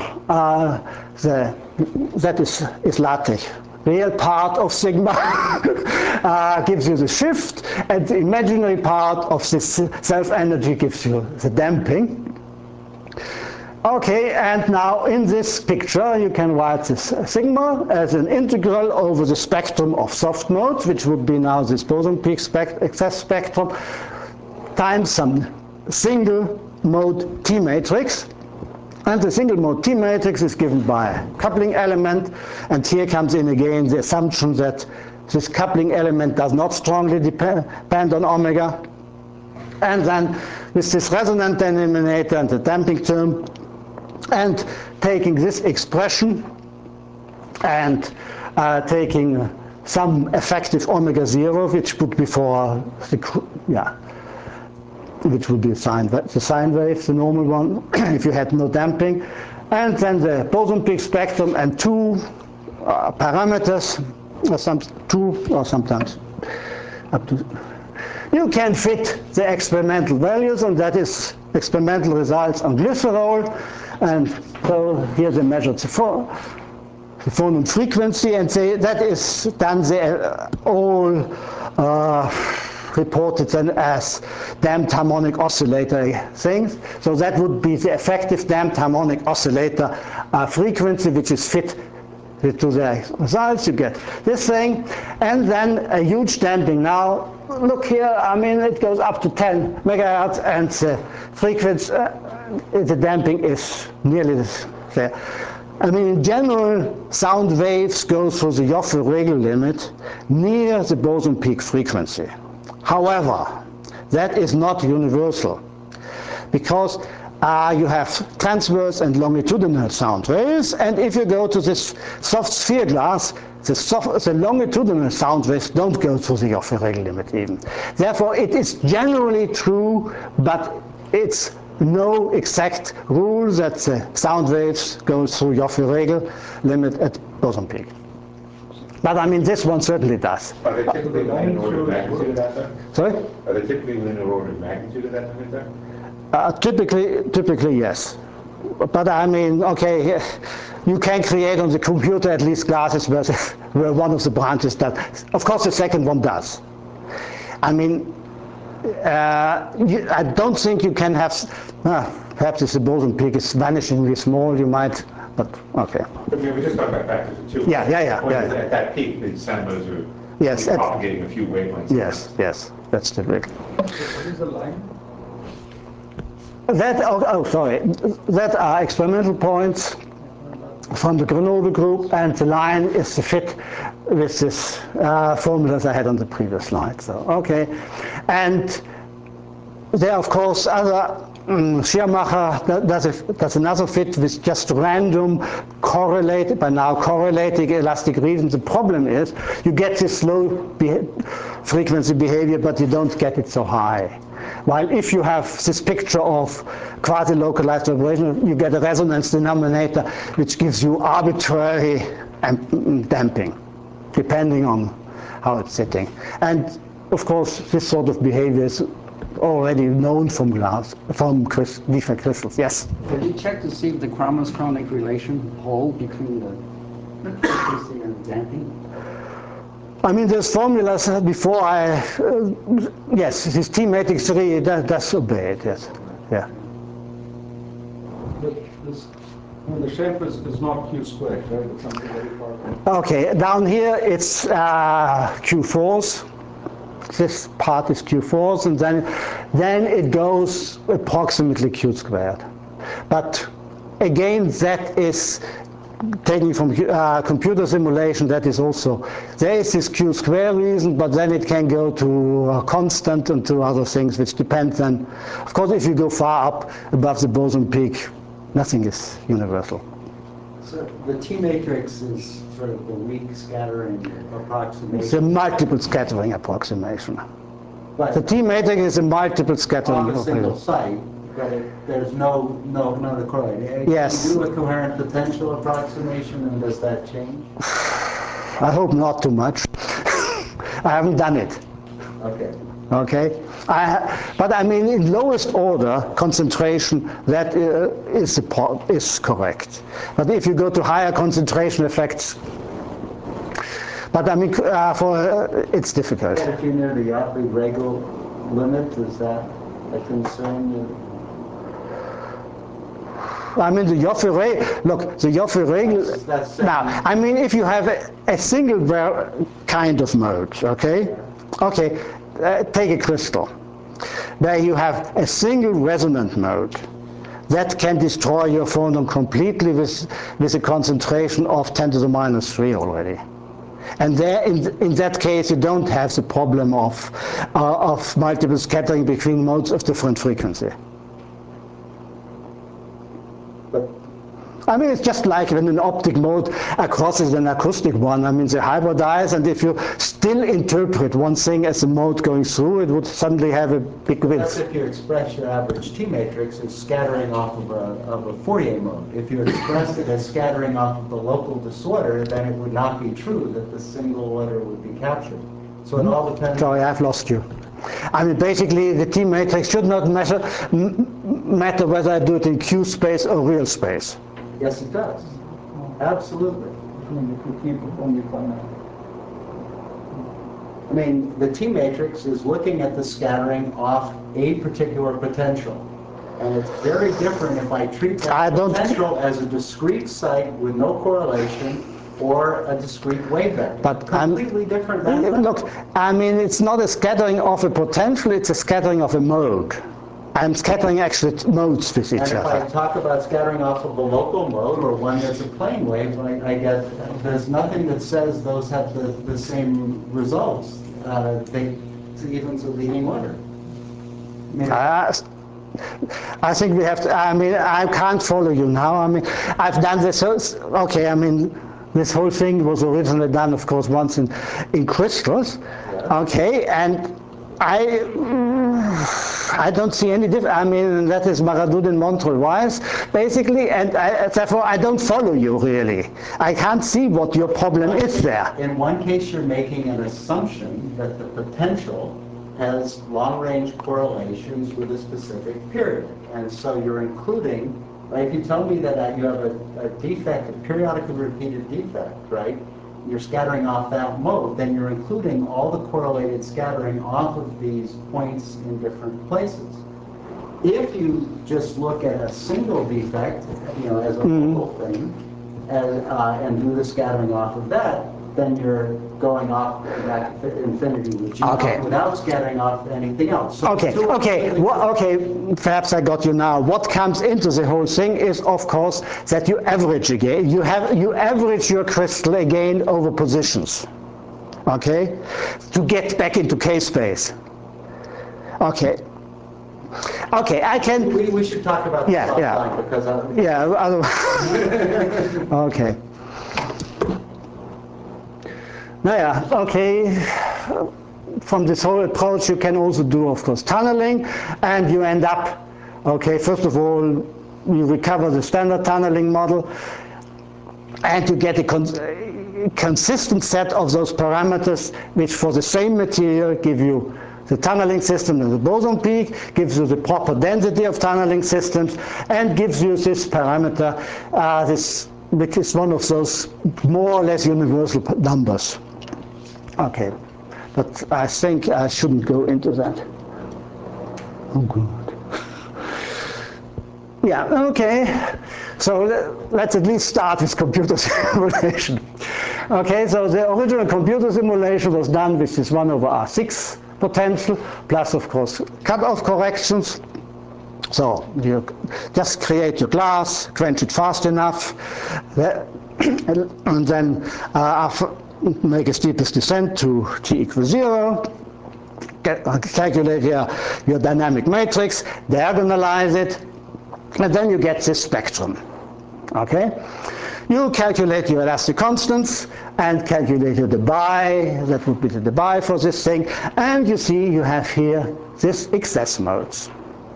that is LaTeX. Real part of sigma gives you the shift, and the imaginary part of this self-energy gives you the damping. Okay, and now in this picture you can write this sigma as an integral over the spectrum of soft modes, which would be now this boson peak excess spectrum, times some single mode T matrix. And the single mode T matrix is given by a coupling element, and here comes in again the assumption that this coupling element does not strongly depend on omega. And then with this resonant denominator and the damping term, and taking this expression and taking some effective omega 0, which would be for which would be the sine wave, the normal one, if you had no damping, and then the boson peak spectrum and two parameters, or sometimes up to. You can fit the experimental values, and that is experimental results on glycerol, and so here they measured the phonon frequency, and that is done all reported then as damped harmonic oscillator things. So that would be the effective damped harmonic oscillator frequency, which is fit to the results. You get this thing, and then a huge damping. Now look here, I mean it goes up to 10 megahertz, and the frequency, the damping is nearly there. I mean, in general, sound waves go through the Joffre-Regel limit near the boson peak frequency. However, that is not universal, because you have transverse and longitudinal sound waves, and if you go to this soft sphere glass, the longitudinal sound waves don't go through the Joffre-Regel limit even. Therefore, it is generally true, but it's no exact rule that the sound waves go through Joffre-Regel limit at boson peak. But I mean, this one certainly does. Are they typically within an order of magnitude of that, sir? Sorry? Are they typically within an order of magnitude of that limit there? Typically, yes. But I mean, okay, you can create on the computer at least classes where one of the branches does. Of course, the second one does. I mean, I don't think you can have, perhaps if the boson peak is vanishingly small, you might, but okay. But we're just talking about factors of two. Yeah. At that peak, the sound waves are yes, propagating a few wavelengths. Yes, that's the trick. What is the line? That are experimental points from the Grenoble group, and the line is the fit with this formulas I had on the previous slide. So, okay. And there are, of course, other, Schirmacher does another fit with just random correlated, by now correlating elastic regions. The problem is you get this low frequency behavior, but you don't get it so high. While if you have this picture of quasi-localized vibration, you get a resonance denominator which gives you arbitrary damping, depending on how it's sitting. And of course, this sort of behavior is already known from defect crystals. Yes? Did you check to see if the Kramers-Kronig relation hold between the frequency and damping? I mean, there's formulas before yes, this T matrix 3 does obey it, yes. Yeah. The shape is not Q squared, right? It's something very far from. Okay, down here it's Q4s. This part is Q4s, and then it goes approximately Q squared. But again, that is taking from computer simulation. That is also, there is this Q square reason, but then it can go to a constant and to other things, which depends on, of course, if you go far up above the boson peak, nothing is universal. So the T matrix is sort of the weak scattering approximation. It's a multiple scattering approximation. But The T matrix is a multiple scattering on a single approximation. site, but there's no correlation. Yes. Can you do a coherent potential approximation, and does that change? I hope not too much. I haven't done it. Okay. Okay, but I mean, in lowest order concentration, that is correct. But if you go to higher concentration effects, but I mean, it's difficult. If you're near the Joffre-Regel limit, is that a concern? I mean, the Joffre-Regel, now, I mean, if you have a single kind of mode, okay? Okay, take a crystal, where you have a single resonant mode that can destroy your phonon completely with a concentration of 10 to the minus 3 already. And there, in that case, you don't have the problem of multiple scattering between modes of different frequency. I mean, it's just like when an optic mode crosses an acoustic one. I mean, they hybridize, and if you still interpret one thing as a mode going through, it would suddenly have a big width. That's if you express your average T matrix as scattering off of a Fourier mode. If you express it as scattering off of the local disorder, then it would not be true that the single order would be captured. So it all depends. Sorry, I've lost you. I mean, basically, the T matrix should not matter whether I do it in Q space or real space. Yes, it does. Absolutely. I mean, the T matrix is looking at the scattering off a particular potential. And it's very different if I treat that potential as a discrete site with no correlation or a discrete wave vector. But completely different than look, I mean, it's not a scattering of a potential, it's a scattering of a mode. I'm scattering actually modes with each other. And if I talk about scattering off of a local mode or one that's a plane wave, I get, there's nothing that says those have the same results. Even to leading order. I think we have to, I mean, I can't follow you now. I mean, I've done this, okay, I mean, this whole thing was originally done, of course, once in crystals. Yeah. Okay, and I don't see any difference. I mean, that is Maradud and Montreuil-Weiss, basically, and therefore I don't follow you, really. I can't see what your problem is there. In one case, you're making an assumption that the potential has long-range correlations with a specific period. And so you're including, right, if you tell me that you have a defect, a periodically repeated defect, right, you're scattering off that mode, then you're including all the correlated scattering off of these points in different places. If you just look at a single defect, you know, as a local thing, and do the scattering off of that, then you're going off back to infinity with G without scattering off anything else. So okay, perhaps I got you now. What comes into the whole thing is, of course, that you average again. You average your crystal again over positions, okay, to get back into K-space. Okay. Okay, I can. We should talk about this offline because okay. Now, yeah, okay. From this whole approach, you can also do, of course, tunneling, and you end up, okay, first of all, you recover the standard tunneling model, and you get a consistent set of those parameters, which for the same material give you the tunneling system and the boson peak, gives you the proper density of tunneling systems, and gives you this parameter, which is one of those more or less universal numbers. Okay, but I think I shouldn't go into that. Oh, God. Yeah, okay. So let's at least start with computer simulation. Okay, so the original computer simulation was done with this 1/R6 potential, plus, of course, cutoff corrections. So you just create your glass, quench it fast enough, and then make a steepest descent to t = 0. Calculate your dynamic matrix, diagonalize it, and then you get this spectrum. Okay? You calculate your elastic constants and calculate your debye. That would be the debye for this thing. And you see you have here this excess modes.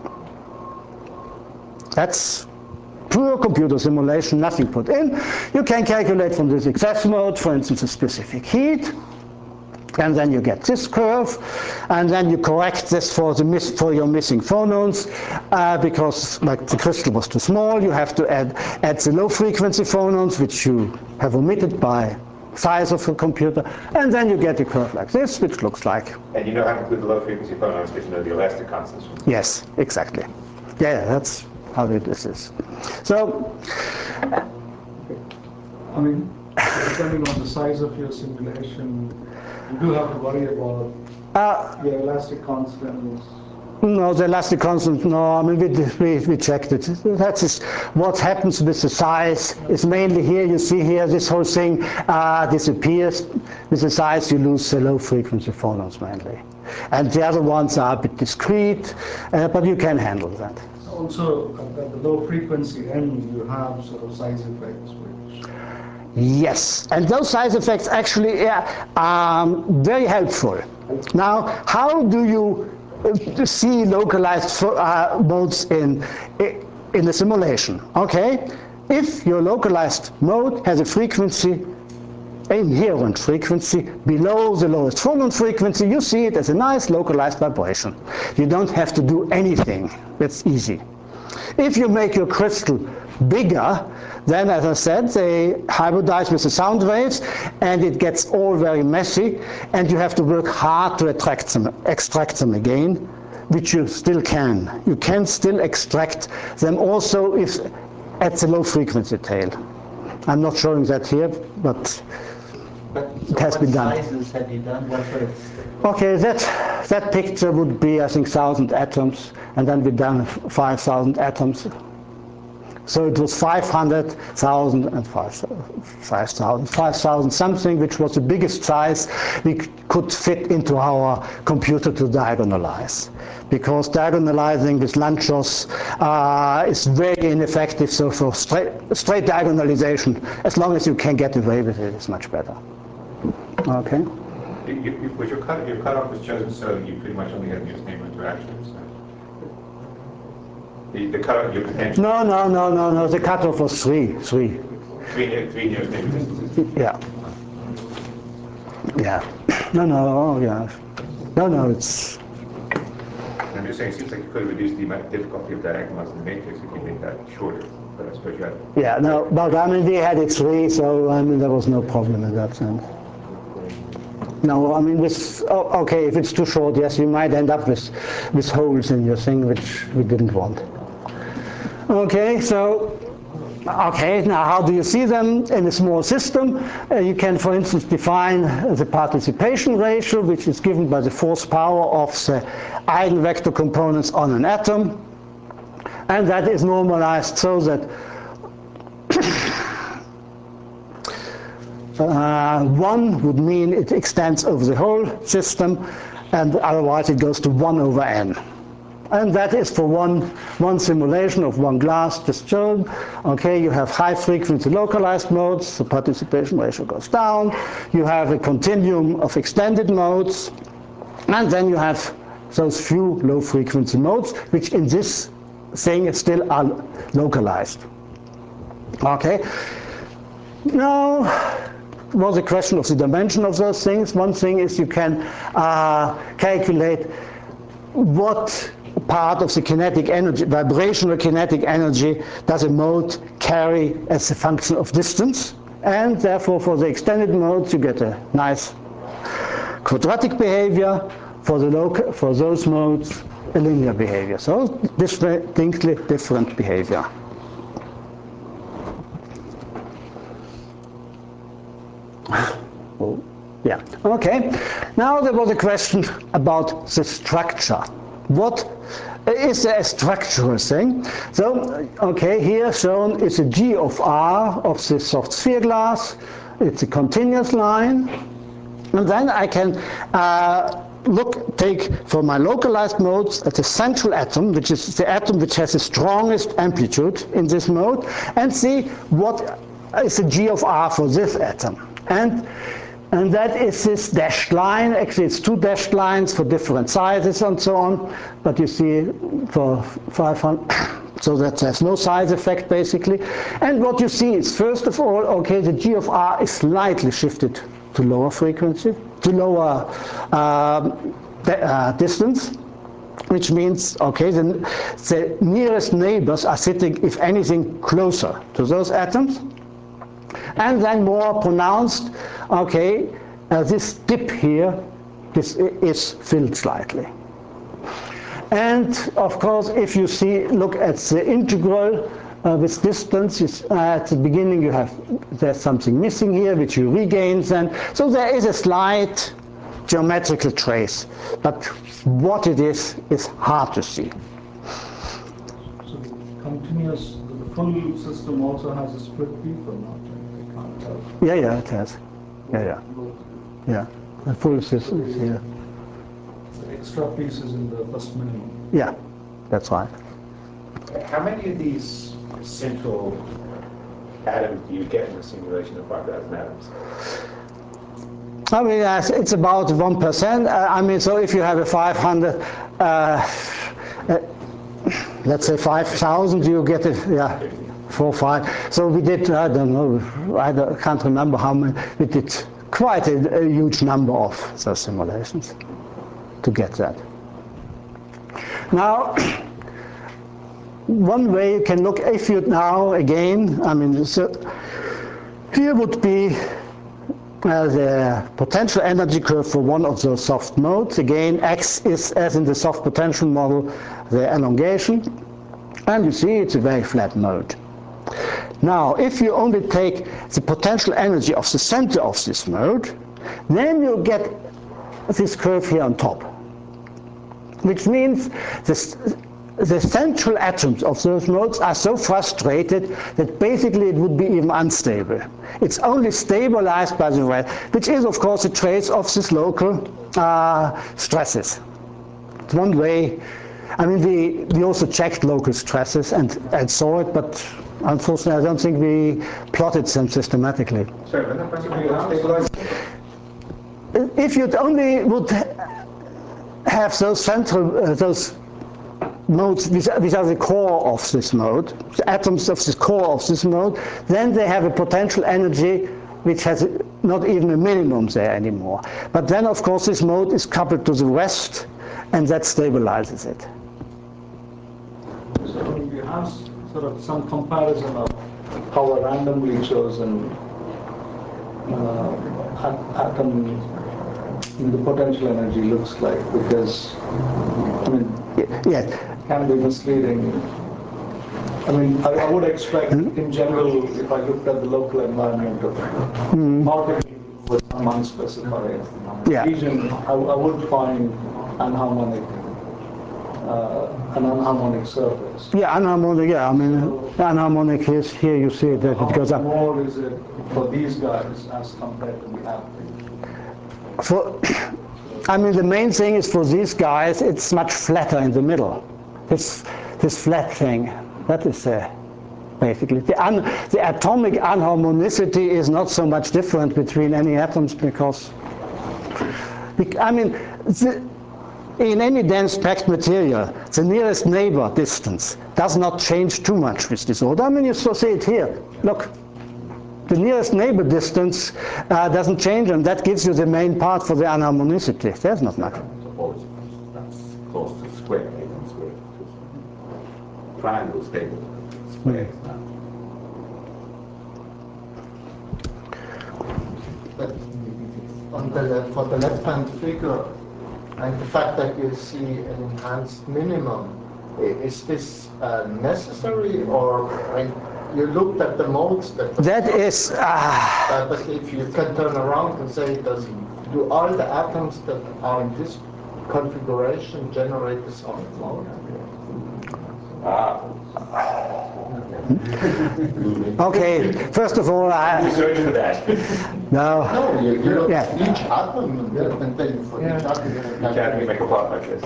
That's pure computer simulation, nothing put in. You can calculate from this excess mode, for instance, a specific heat. And then you get this curve, and then you correct this for your missing phonons, because like the crystal was too small, you have to add the low frequency phonons, which you have omitted by size of the computer, and then you get a curve like this, which looks like. And you know how to include the low frequency phonons because you know the elastic constants. Yes, exactly. Yeah, that's how this is. So, I mean, depending on the size of your simulation, you do have to worry about the elastic constants. No, the elastic constant, no, I mean, we checked it. That is what happens with the size. Is mainly here, you see here, this whole thing disappears. With the size, you lose the low frequency phonons mainly. And the other ones are a bit discrete, but you can handle that. Also, at the low frequency end, you have sort of size effects, which... Yes, and those size effects actually are very helpful. Now, how do you see localized modes in the simulation? Okay, if your localized mode has a frequency, inherent frequency, below the lowest phonon frequency, you see it as a nice localized vibration. You don't have to do anything. It's easy. If you make your crystal bigger, then, as I said, they hybridize with the sound waves, and it gets all very messy, and you have to work hard to extract them again, which you still can. You can still extract them also if at the low frequency tail. I'm not showing that here, but it has been done. What sizes have you done? What sort of? Okay, that picture would be, I think, 1,000 atoms, and then we've done 5,000 atoms. So it was 500,000 and 5,000 something, which was the biggest size we could fit into our computer to diagonalize. Because diagonalizing with Lanczos is very ineffective, so for straight diagonalization, as long as you can get away with it, it's much better. Okay. Your cutoff was chosen so you pretty much only have use-name interactions. The cutoff, your potential. No. The cutoff was three. Three use-name distances. Yeah. No, it's. I'm just saying, it seems like you could have reduced the amount of difficulty of diagonalizing the matrix if you made that shorter. But I suppose you had. Yeah, no, but I mean, we had it three, so I mean, there was no problem in that sense. No, I mean, okay, if it's too short, yes, you might end up with holes in your thing, which we didn't want. Okay, now how do you see them in a small system? You can, for instance, define the participation ratio, which is given by the force power of the eigenvector components on an atom. And that is normalized so that 1 would mean it extends over the whole system, and otherwise it goes to 1 over n. And that is for one simulation of one glass just shown. Okay, you have high frequency localized modes, the participation ratio goes down. You have a continuum of extended modes, and then you have those few low frequency modes, which in this thing still are localized. Okay, now was a question of the dimension of those things. One thing is you can calculate what part of the kinetic energy, vibrational kinetic energy, does a mode carry as a function of distance, and therefore for the extended modes you get a nice quadratic behavior, for those modes a linear behavior. So distinctly different behavior. Oh, yeah. Okay. Now there was a question about the structure. What is a structural thing? So, okay, here shown is a G of R of the soft sphere glass. It's a continuous line. And then I can take for my localized modes at the central atom, which is the atom which has the strongest amplitude in this mode, and see what is the G of R for this atom. And that is this dashed line. Actually, it's two dashed lines for different sizes and so on. But you see, for 500, so that there's no size effect basically. And what you see is, first of all, okay, the G of R is slightly shifted to lower frequency, to lower distance, which means, okay, the nearest neighbors are sitting, if anything, closer to those atoms. And then more pronounced, okay, this dip here is filled slightly. And of course, if you look at the integral with distance, at the beginning there's something missing here, which you regain then. So there is a slight geometrical trace, but what it is hard to see. So the full system also has a split peak or not? Yeah, it has. Yeah. The full system is here. The extra pieces in the first minimum. Yeah, that's right. How many of these central atoms do you get in a simulation of 5,000 atoms? I mean, it's about 1%. I mean, so if you have a 500, let's say 5,000, you get it, yeah. 4, 5. So we did, I don't know, I can't remember how many, we did quite a huge number of those simulations to get that. Now, one way you can look, if you now again, I mean, so here would be the potential energy curve for one of those soft modes. Again, x is, as in the soft potential model, the elongation. And you see it's a very flat mode. Now, if you only take the potential energy of the center of this mode, then you get this curve here on top, which means the central atoms of those modes are so frustrated that basically it would be even unstable. It's only stabilized by the rest, which is of course a trace of these local stresses. It's one way. I mean, we also checked local stresses and saw it, but unfortunately I don't think we plotted them systematically. If you only would have those central, those modes, which are the core of this mode, the atoms of the core of this mode, then they have a potential energy which has not even a minimum there anymore. But then of course this mode is coupled to the rest, and that stabilizes it. So you have sort of some comparison of how a randomly chosen atom in the potential energy looks like, because I mean, yes, can be misleading. I mean, I would expect in general, if I looked at the local environment of market with some unspecified region, I would find an anharmonic surface. Yeah, anharmonic, yeah, I mean, anharmonic is, here you see that it goes up. How much more is it for these guys as compared to the average? I mean, the main thing is for these guys, it's much flatter in the middle. This flat thing, that is basically. The atomic anharmonicity is not so much different between any atoms because, I mean, in any dense packed material, the nearest neighbor distance does not change too much with disorder. I mean, you see it here. Look. The nearest neighbor distance doesn't change, and that gives you the main part for the anharmonicity. There's not much. Suppose that's close to square, even square. Triangle stable, square is not. But for the left-hand figure, and the fact that you see an enhanced minimum, is this necessary, or you looked at the modes that is. But if you can turn around and say, do all the atoms that are in this configuration generate the soft mode? Okay, first of all, Search for that. no. You look at each atom and then for each atom You can't make a plot like this.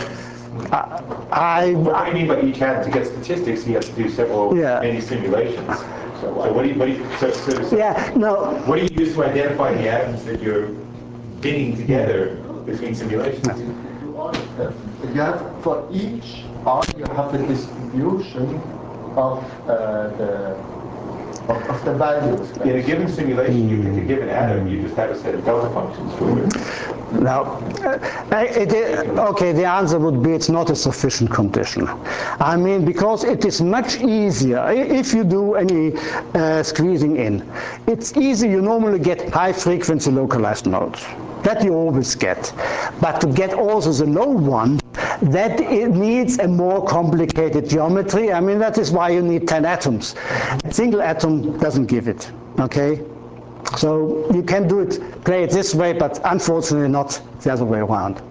What do you mean by each atom? To get statistics, you have to do several many simulations. So what do you what do you use to identify the atoms that you're binning together between simulations? You have, for each R, you have a distribution of the values. In a given simulation, you pick a given atom, you just have a set of delta functions for it. Now, okay, the answer would be it's not a sufficient condition. I mean, because it is much easier, if you do any squeezing in, it's easy, you normally get high frequency localized modes. That you always get. But to get also the low one, that it needs a more complicated geometry. I mean, that is why you need 10 atoms. A single atom doesn't give it, okay? So you can do it, play it this way, but unfortunately not the other way around.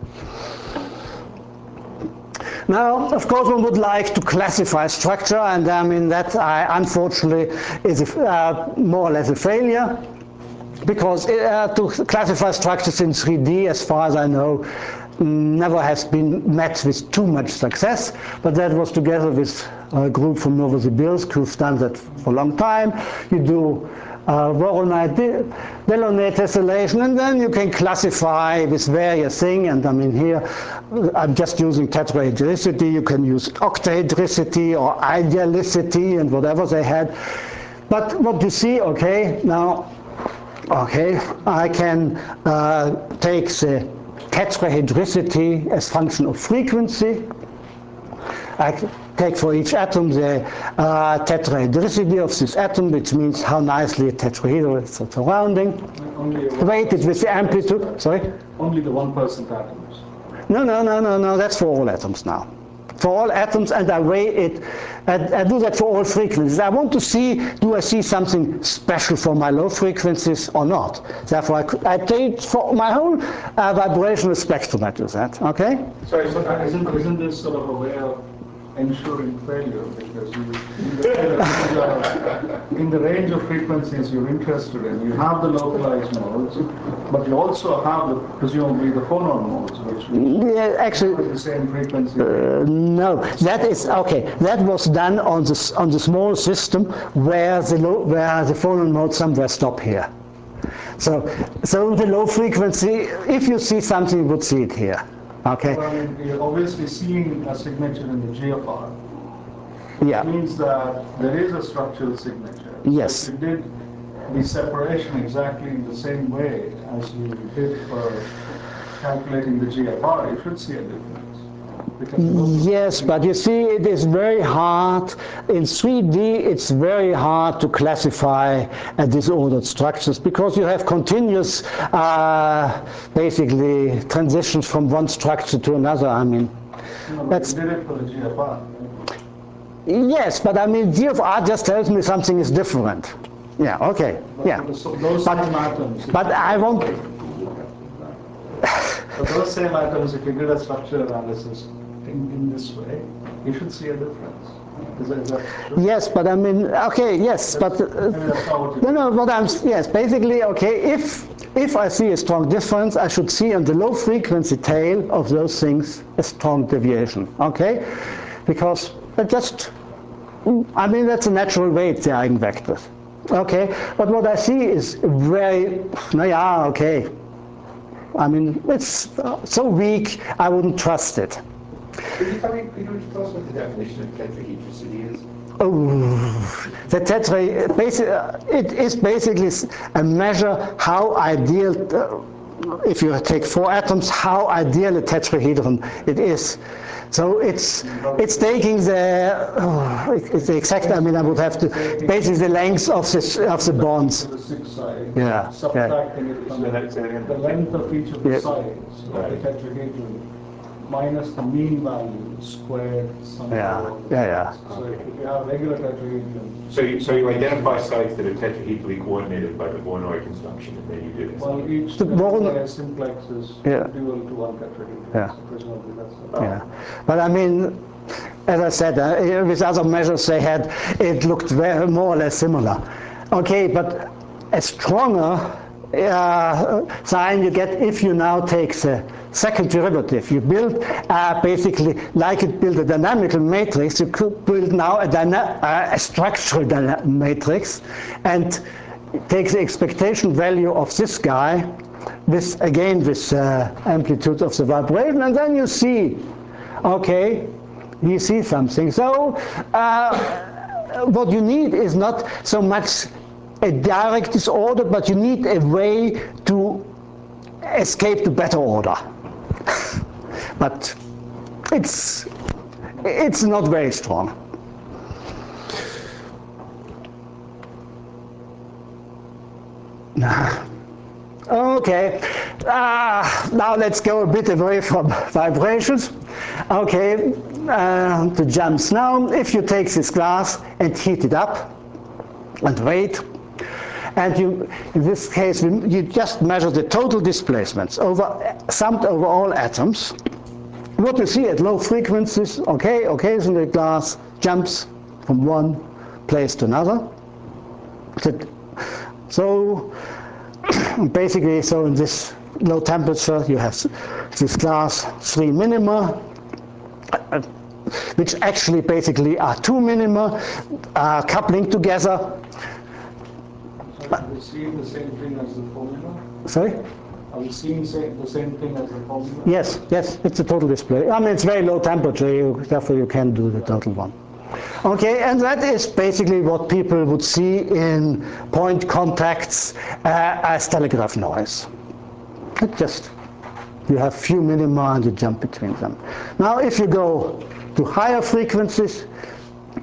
Now, of course, one would like to classify structure, and I mean that unfortunately is more or less a failure, because to classify structures in 3D, as far as I know, never has been met with too much success, but that was together with a group from Novosibirsk who've done that for a long time. You do Voronoi-Delaunay tessellation, and then you can classify with various things, and I mean here I'm just using tetrahedricity, you can use octahedricity or idealicity and whatever they had. But what you see, okay, now, okay, I can take the tetrahedricity as function of frequency. I take for each atom the tetrahedricity of this atom, which means how nicely a tetrahedral is surrounding. Weighted with the amplitude. Sorry? Only the 1% atoms. No, that's for all atoms now. For all atoms, and I weigh it, and I do that for all frequencies. I want to see, do I see something special for my low frequencies or not? Therefore, I take for my whole vibrational spectrum, I do that, okay? Sorry, isn't this sort of a way of ensuring failure? Because in the range of frequencies you're interested in, you have the localized modes, but you also have presumably the phonon modes, which actually the same frequency. No, that is okay. That was done on the small system where the phonon mode somewhere stop here. So the low frequency, if you see something, you would see it here. Okay. Well, I mean, you're obviously seeing a signature in the GFR. Yeah. It means that there is a structural signature. Yes. So if you did the separation exactly in the same way as you did for calculating the GFR, you should see a difference. Yes, but you see, it is very hard. In 3D, it's very hard to classify disordered structures because you have continuous, basically, transitions from one structure to another. I mean, that's. You did it for the GFR. Yes, but I mean, GFR just tells me something is different. Yeah, okay, but yeah. Those same atoms. But I won't. For those same atoms, if you did a structure analysis in this way, you should see a difference. Is that true? Yes, but I mean, okay, yes, but yes, basically, okay, if I see a strong difference, I should see on the low frequency tail of those things a strong deviation, okay? Because I mean, that's a natural way, the eigenvectors, okay? But what I see is very, okay. I mean, it's so weak, I wouldn't trust it. Could you tell us what the definition of tetrahedricity is? Oh, the it is basically a measure how ideal, if you take 4 atoms, how ideal a tetrahedron it is. So it's taking it's the exact. I mean, I would have to basically the length of the bonds. The 6 sides. Yeah. Subtracting it from the length of each of the sides of the tetrahedron minus the mean value squared. Yeah. So if you have regular tetrahedron. So you identify sites that are tetrahedrally coordinated by the Voronoi construction, and then you do this. Well, each simplex is dual to one tetrahedron. Yeah. So presumably that's But I mean, as I said, with other measures they had, it looked more or less similar. Okay, but a stronger sign you get if you now take the second derivative. You build basically, like it built a dynamical matrix, you could build now a structural matrix and take the expectation value of this guy with, again, this amplitude of the vibration, and then you see, okay, you see something. So what you need is not so much a direct disorder, but you need a way to escape to better order. But it's not very strong. Okay, now let's go a bit away from vibrations. Okay, the jumps now. If you take this glass and heat it up and wait, and in this case, you just measure the total displacements summed over all atoms. What you see at low frequencies, okay, occasionally the glass jumps from one place to another. So basically, so in this low temperature, you have this class 3 minima, which actually basically are 2 minima coupling together. Are we seeing the same thing as the formula? Sorry? Are we seeing the same thing as the formula? Yes, it's a total display. I mean, it's very low temperature, therefore you can do the total one. Okay, and that is basically what people would see in point contacts as telegraph noise. You have few minima and you jump between them. Now, if you go to higher frequencies,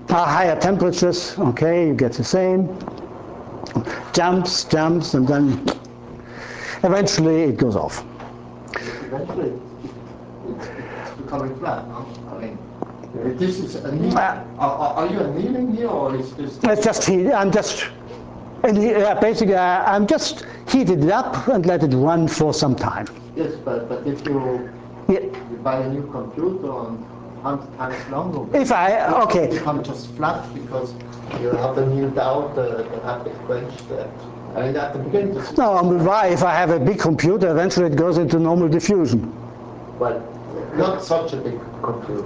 higher temperatures, okay, you get the same. Jumps, and then eventually it goes off. Eventually it's becoming flat, no? I mean, this is annealing. Are you annealing here, or is this? It's just heat. Basically, I'm just heated it up and let it run for some time. Yes, but if you buy a new computer and 100 times longer, it become just flat because you have annealed out the haptic quench that. I mean, at the beginning. No, why? If I have a big computer, eventually it goes into normal diffusion. Well, not such a big computer.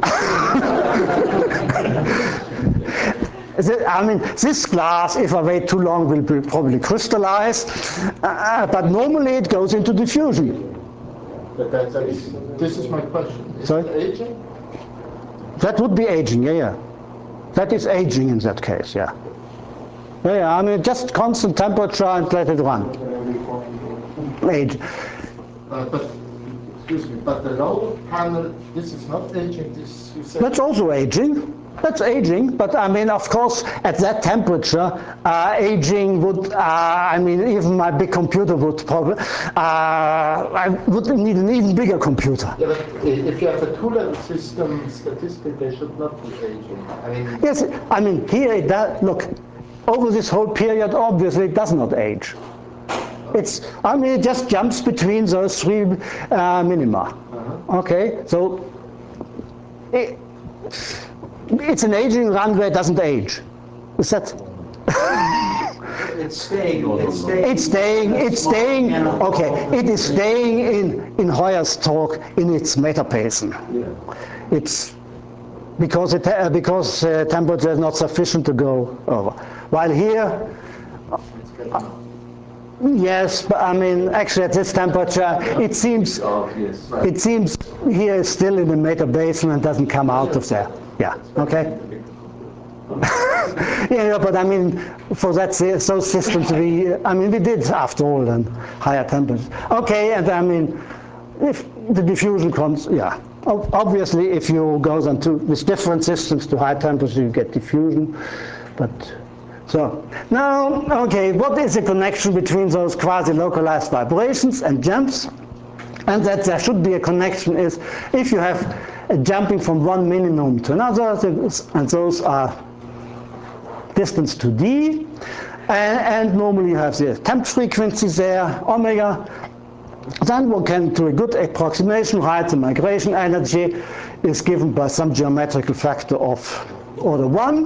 I mean, this glass, if I wait too long, will be probably crystallized, but normally it goes into diffusion. This is my question. Is it aging? That would be aging, yeah. That is aging in that case, yeah. Yeah, I mean, just constant temperature and let it run. Age. But, excuse me, but the lower panel, this is not aging, this you said? That's also aging. That's aging, but I mean, of course, at that temperature, aging would, I mean, even my big computer would probably, I would need an even bigger computer. Yeah, but if you have a two-level system, statistically, they should not be aging. I mean, yes, I mean, here it does, look, over this whole period, obviously, it does not age. It's, I mean, it just jumps between those three minima. Okay, so it's an aging run where it doesn't age. Is that? It's staying. It's staying. Okay, it is staying in Hoyer's talk in its metabasin. Yeah. It's because temperature is not sufficient to go over. While here, yes, but I mean, actually at this temperature, it seems here is still in the metabasin and doesn't come out of there. Yeah. Okay. Yeah, but I mean, for that, those systems, we did after all then higher temperatures. Okay, and I mean, if the diffusion comes, yeah. Obviously, if you go with different systems to high temperature, you get diffusion. But so now, okay, what is the connection between those quasi-localized vibrations and jumps? And that there should be a connection is if you have a jumping from one minimum to another, and those are distance to d, and normally you have the temp frequencies there, omega. Then one can, to a good approximation, write the migration energy is given by some geometrical factor of order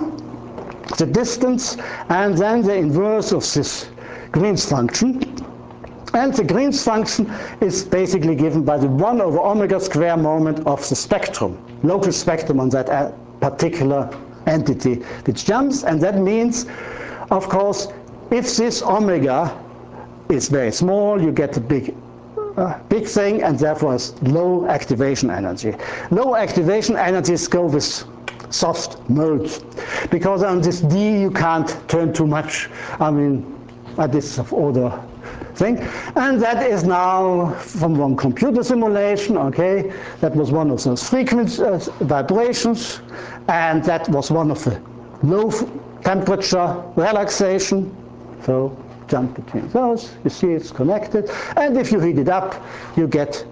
1, the distance, and then the inverse of this Green's function. And the Green's function is basically given by the 1 over omega square moment of the spectrum, local spectrum on that particular entity which jumps. And that means, of course, if this omega is very small, you get a big thing, and therefore it's low activation energy. Low activation energies go with soft modes, because on this D you can't turn too much. I mean, this of order thing. And that is now from one computer simulation, okay, that was one of those frequency vibrations, and that was one of the low temperature relaxation. So jump between those, you see it's connected, and if you heat it up, you get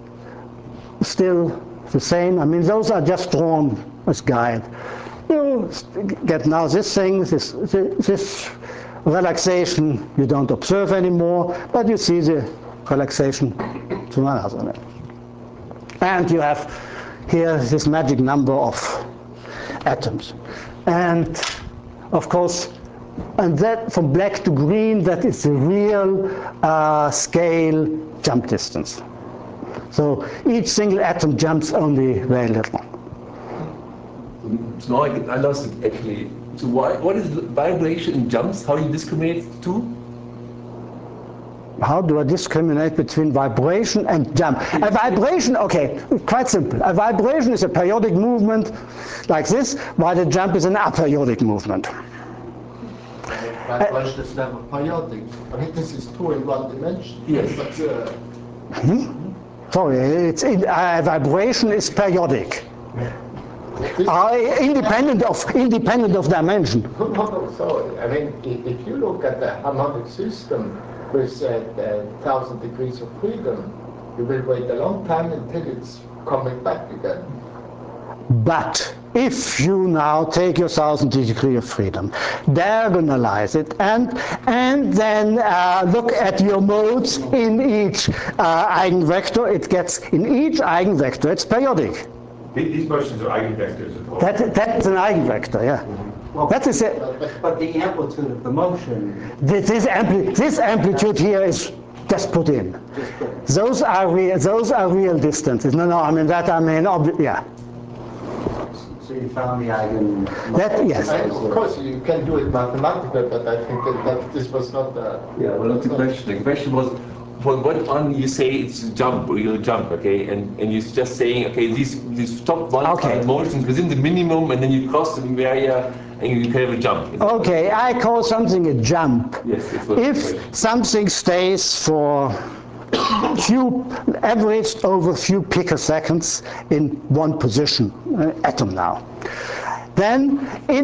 still the same. I mean, those are just drawn as guide. You get now this thing, this relaxation you don't observe anymore, but you see the relaxation to another level. And you have here this magic number of atoms. And of course, and that from black to green, that is the real scale jump distance. So each single atom jumps only very little. So now I lost it actually. So what is vibration and jumps? How do you discriminate the two? How do I discriminate between vibration and jump? A vibration, okay, quite simple. A vibration is a periodic movement like this, while a jump is an aperiodic movement. Vibration is never periodic. I mean, this is 2 in 1 dimension. Yes. But, Sorry, vibration is periodic. independent of dimension. No, sorry. I mean, if you look at the harmonic system with 1,000 degrees of freedom, you will wait a long time until it's coming back again. But if you now take your 1,000 degree of freedom, diagonalize it, and then look at your modes in each eigenvector, it gets in each eigenvector, it's periodic. These motions are eigenvectors. That's an eigenvector, yeah. Well, that is it. But the amplitude of the motion. This amplitude here is just put in. Those are real distances. No, I mean that. I mean, yeah. So you found the eigen. Yes. Of course, you can do it mathematically, but I think that this was not. Yeah, well, not the question. The question was, for what on you say it's a jump, real jump, okay, and you're just saying, okay, these top one motions within the minimum, and then you cross the area, and you can have a jump. Okay, I call something a jump. Yes, if something stays for averaged over few picoseconds in one position, atom now, then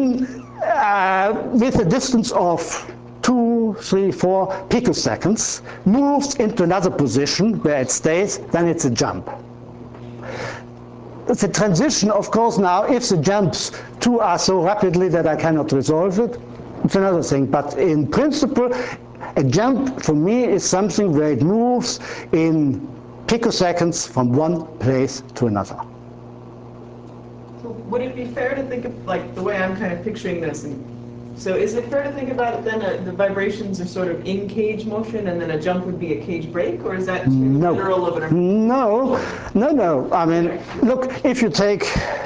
with a distance of 2, 3, 4 picoseconds, moves into another position where it stays, then it's a jump. The transition, of course, now, if the jumps are so rapidly that I cannot resolve it, it's another thing. But in principle, a jump for me is something where it moves in picoseconds from one place to another. So would it be fair to think of, like, the way I'm kind of picturing this, so is it fair to think about it then, the vibrations are sort of in cage motion and then a jump would be a cage break, or is that too literal of an... No. I mean, look, if you take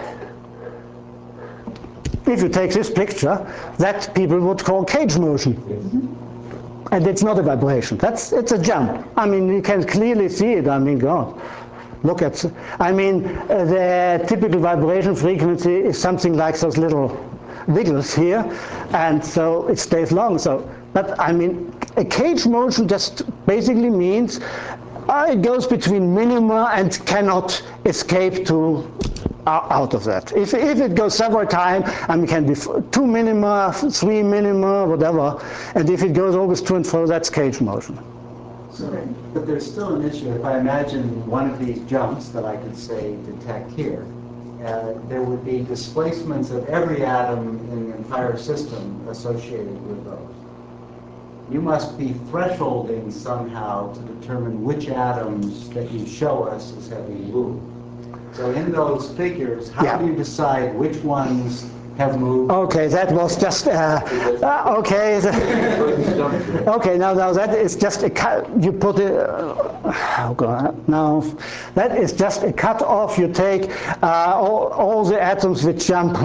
this picture, that people would call cage motion. And it's not a vibration, it's a jump. I mean, you can clearly see it, I mean, God. Look at, the typical vibration frequency is something like those little wiggles here, and so it stays long. But I mean, a cage motion just basically means it goes between minima and cannot escape out of that. If it goes several times, it can be 2 minima, 3 minima, whatever, and if it goes always to and fro, that's cage motion. But there's still an issue. If I imagine one of these jumps that I could say detect here, there would be displacements of every atom in the entire system associated with those. You must be thresholding somehow to determine which atoms that you show us as having moved. So in those figures, how do you decide which ones have moved? Okay, that was just, okay. Okay, now that is just a cut, you put it, now, that is just a cut off. You take all the atoms which jump,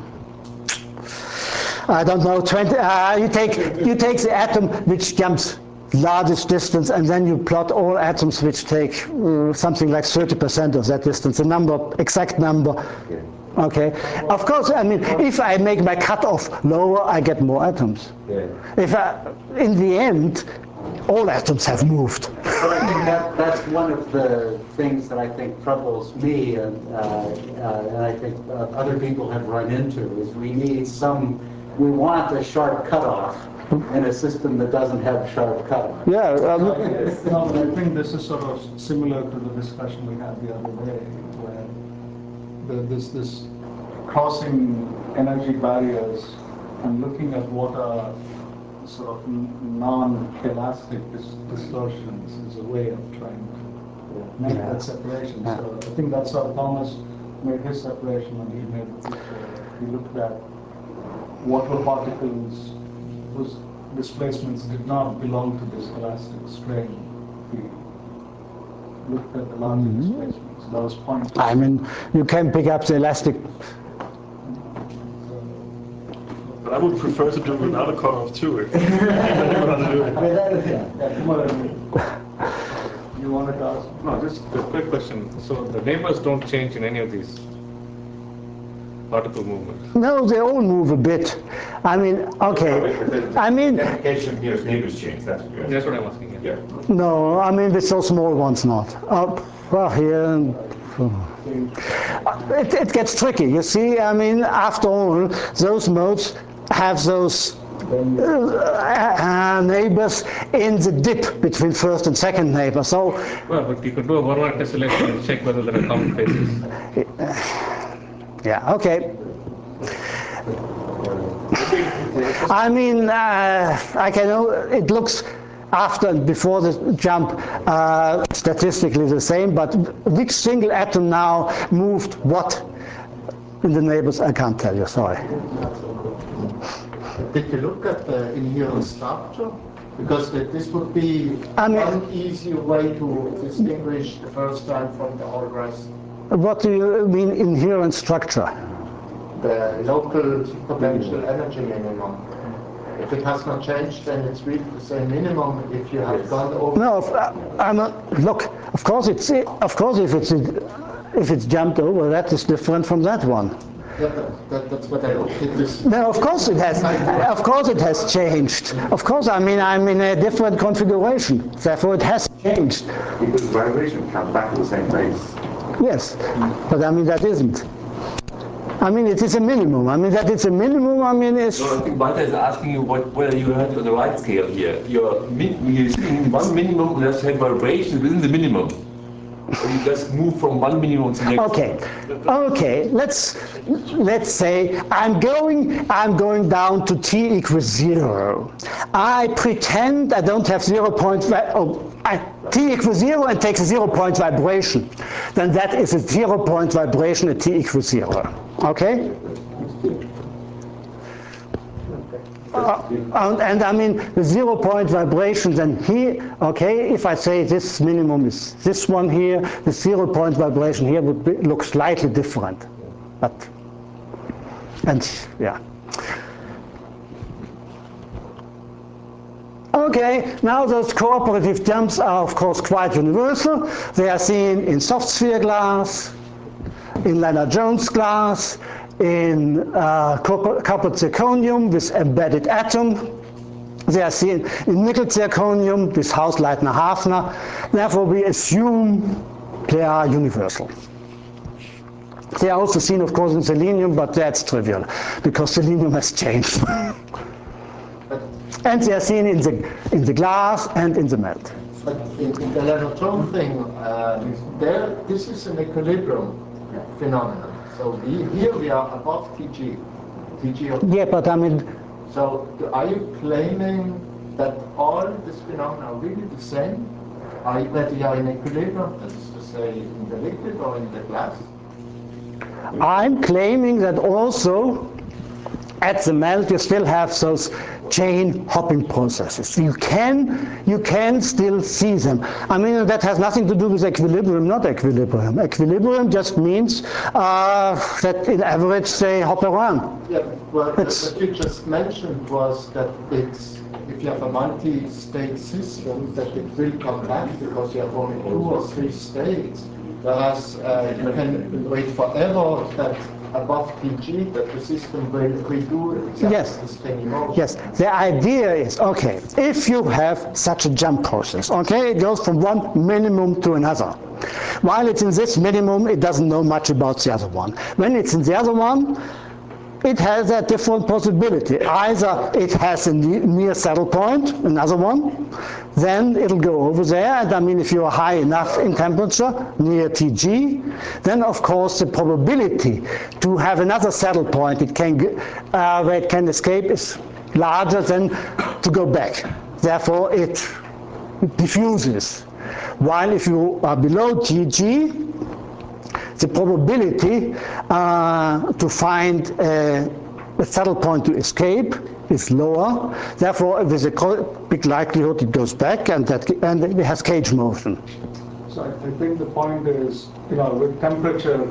I don't know, 20, you take the atom which jumps largest distance, and then you plot all atoms which take something like 30% of that distance, exact number. Okay. Of course, I mean, if I make my cutoff lower, I get more atoms. If in the end, all atoms have moved. But I think that's one of the things that I think troubles me, and I think other people have run into, is we want a sharp cutoff in a system that doesn't have sharp cutoff. Yeah. I think this is sort of similar to the discussion we had the other day, where this crossing energy barriers and looking at what are sort of non-elastic distortions is a way of trying to make that separation. So I think that's how Thomas made his separation when he made the picture. He looked at what were particles whose displacements did not belong to this elastic strain field. Looked at the larger displacements. That was point. I mean, you can pick up the elastic. But I would prefer to do another cutoff too. If you wanted to ask? No, just a quick question. So the neighbors don't change in any of these particle movements? No, they all move a bit. I mean, okay. I mean, the application of neighbors change. That's what I'm asking. Yeah. No, I mean with so small ones not. Well, here It gets tricky. You see, I mean, after all, those modes have those neighbors in the dip between first and second neighbor. So, well, but you could do a Warnke selection and check whether there are common faces. Yeah. Okay. I mean, I can. It looks after and before the jump statistically the same, but which single atom now moved what in the neighbors? I can't tell you. Sorry. Did you look at the inherent structure? Because this would be one easy way to distinguish the first time from the whole rest. What do you mean inherent structure? The local potential energy minimum. If it has not changed, then it's really the same minimum. If you have gone over. No, look. Of course, if it's jumped over, that is different from that one. Yeah, that's what I looked at this. No, of course it has. Of course it has changed. Of course, I mean, I'm in a different configuration. Therefore, it has changed. Because vibration comes back to the same place. Yes, but I mean that isn't. I mean, it is a minimum. I mean, that it's a minimum, I mean, is... No, I think Walter is asking you whether you are on the right scale here. You're using one minimum and just have vibration within the minimum. Or you just move from one minimum to the next. Okay. Let's say I'm going down to t equals 0. I pretend I don't have 0 point. T equals 0 and takes a 0 point vibration. Then that is a 0 point vibration at t equals 0. Okay. And I mean the 0 point vibration then here, okay, if I say this minimum is this one here, the 0 point vibration here would look slightly different. Yeah. Okay, now those cooperative jumps are of course quite universal. They are seen in soft sphere glass, in Lennard-Jones glass, in copper zirconium with embedded atom. They are seen in nickel zirconium with Hausleitner-Hafner. Therefore, we assume they are universal. They are also seen, of course, in selenium, but that's trivial because selenium has changed. And they are seen in the glass and in the melt. But in the Lennard-Jones thing, this is an equilibrium phenomenon. So here we are above TG. Yeah, but I mean... So are you claiming that all these phenomena are really the same? That they are in equilibrium, that is to say, in the liquid or in the glass? I'm claiming that also at the melt you still have those chain hopping processes. You can still see them. I mean, that has nothing to do with equilibrium, not equilibrium. Equilibrium just means that in average they hop around. Yeah, well, what you just mentioned was that if you have a multi-state system, that it will come back because you have only 2 or 3 states, whereas you can wait forever that above PG that the system will redo exactly the same motion. Yes, the idea is, okay, if you have such a jump process, okay, it goes from one minimum to another. While it's in this minimum, it doesn't know much about the other one. When it's in the other one, it has a different possibility. Either it has a near saddle point, another one, then it'll go over there, and I mean if you are high enough in temperature, near TG, then of course the probability to have another saddle point where it can escape is larger than to go back. Therefore it diffuses. While if you are below TG, the probability to find a saddle point to escape is lower. Therefore, there's a big likelihood it goes back, and it has cage motion. So I think the point is, with temperature,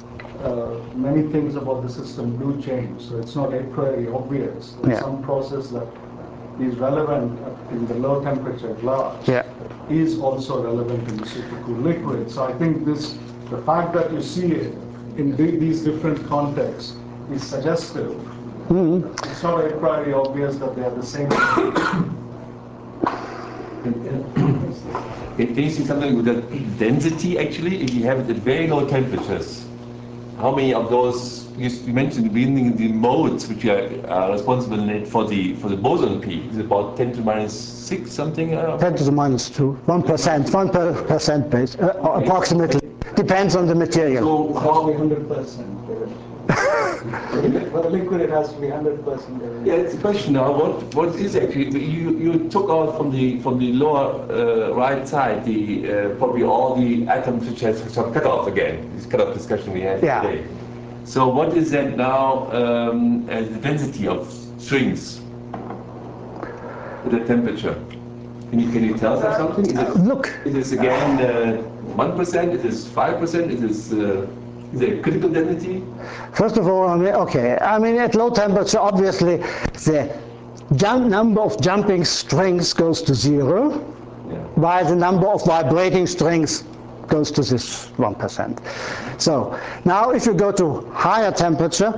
many things about the system do change. So it's not a priori obvious. There's some process that is relevant in the low temperature glass is also relevant in the supercooled liquid. So I think the fact that you see it in these different contexts is suggestive. It's not a priori obvious that they are the same. Can you see something with the density actually? If you have it at very low temperatures, how many of those, you mentioned in the beginning, the modes which are responsible for the boson peak is about 10 to the minus 6 something? 10 to the minus 2, 1%, 1% base, approximately. Depends on the material. So how 100%? For the liquid, it has to be 100%. Yeah, it's a question now. What is actually you took out from the lower right side the probably all the atoms which have some cut off again. This cut off discussion we had today. So what is that now as the density of strings at the temperature? Can you tell us something? Is this again 1%? Is this 5%? Is there a critical density? First of all, at low temperature, obviously, the number of jumping strings goes to 0, while the number of vibrating strings goes to this 1%. So now if you go to higher temperature,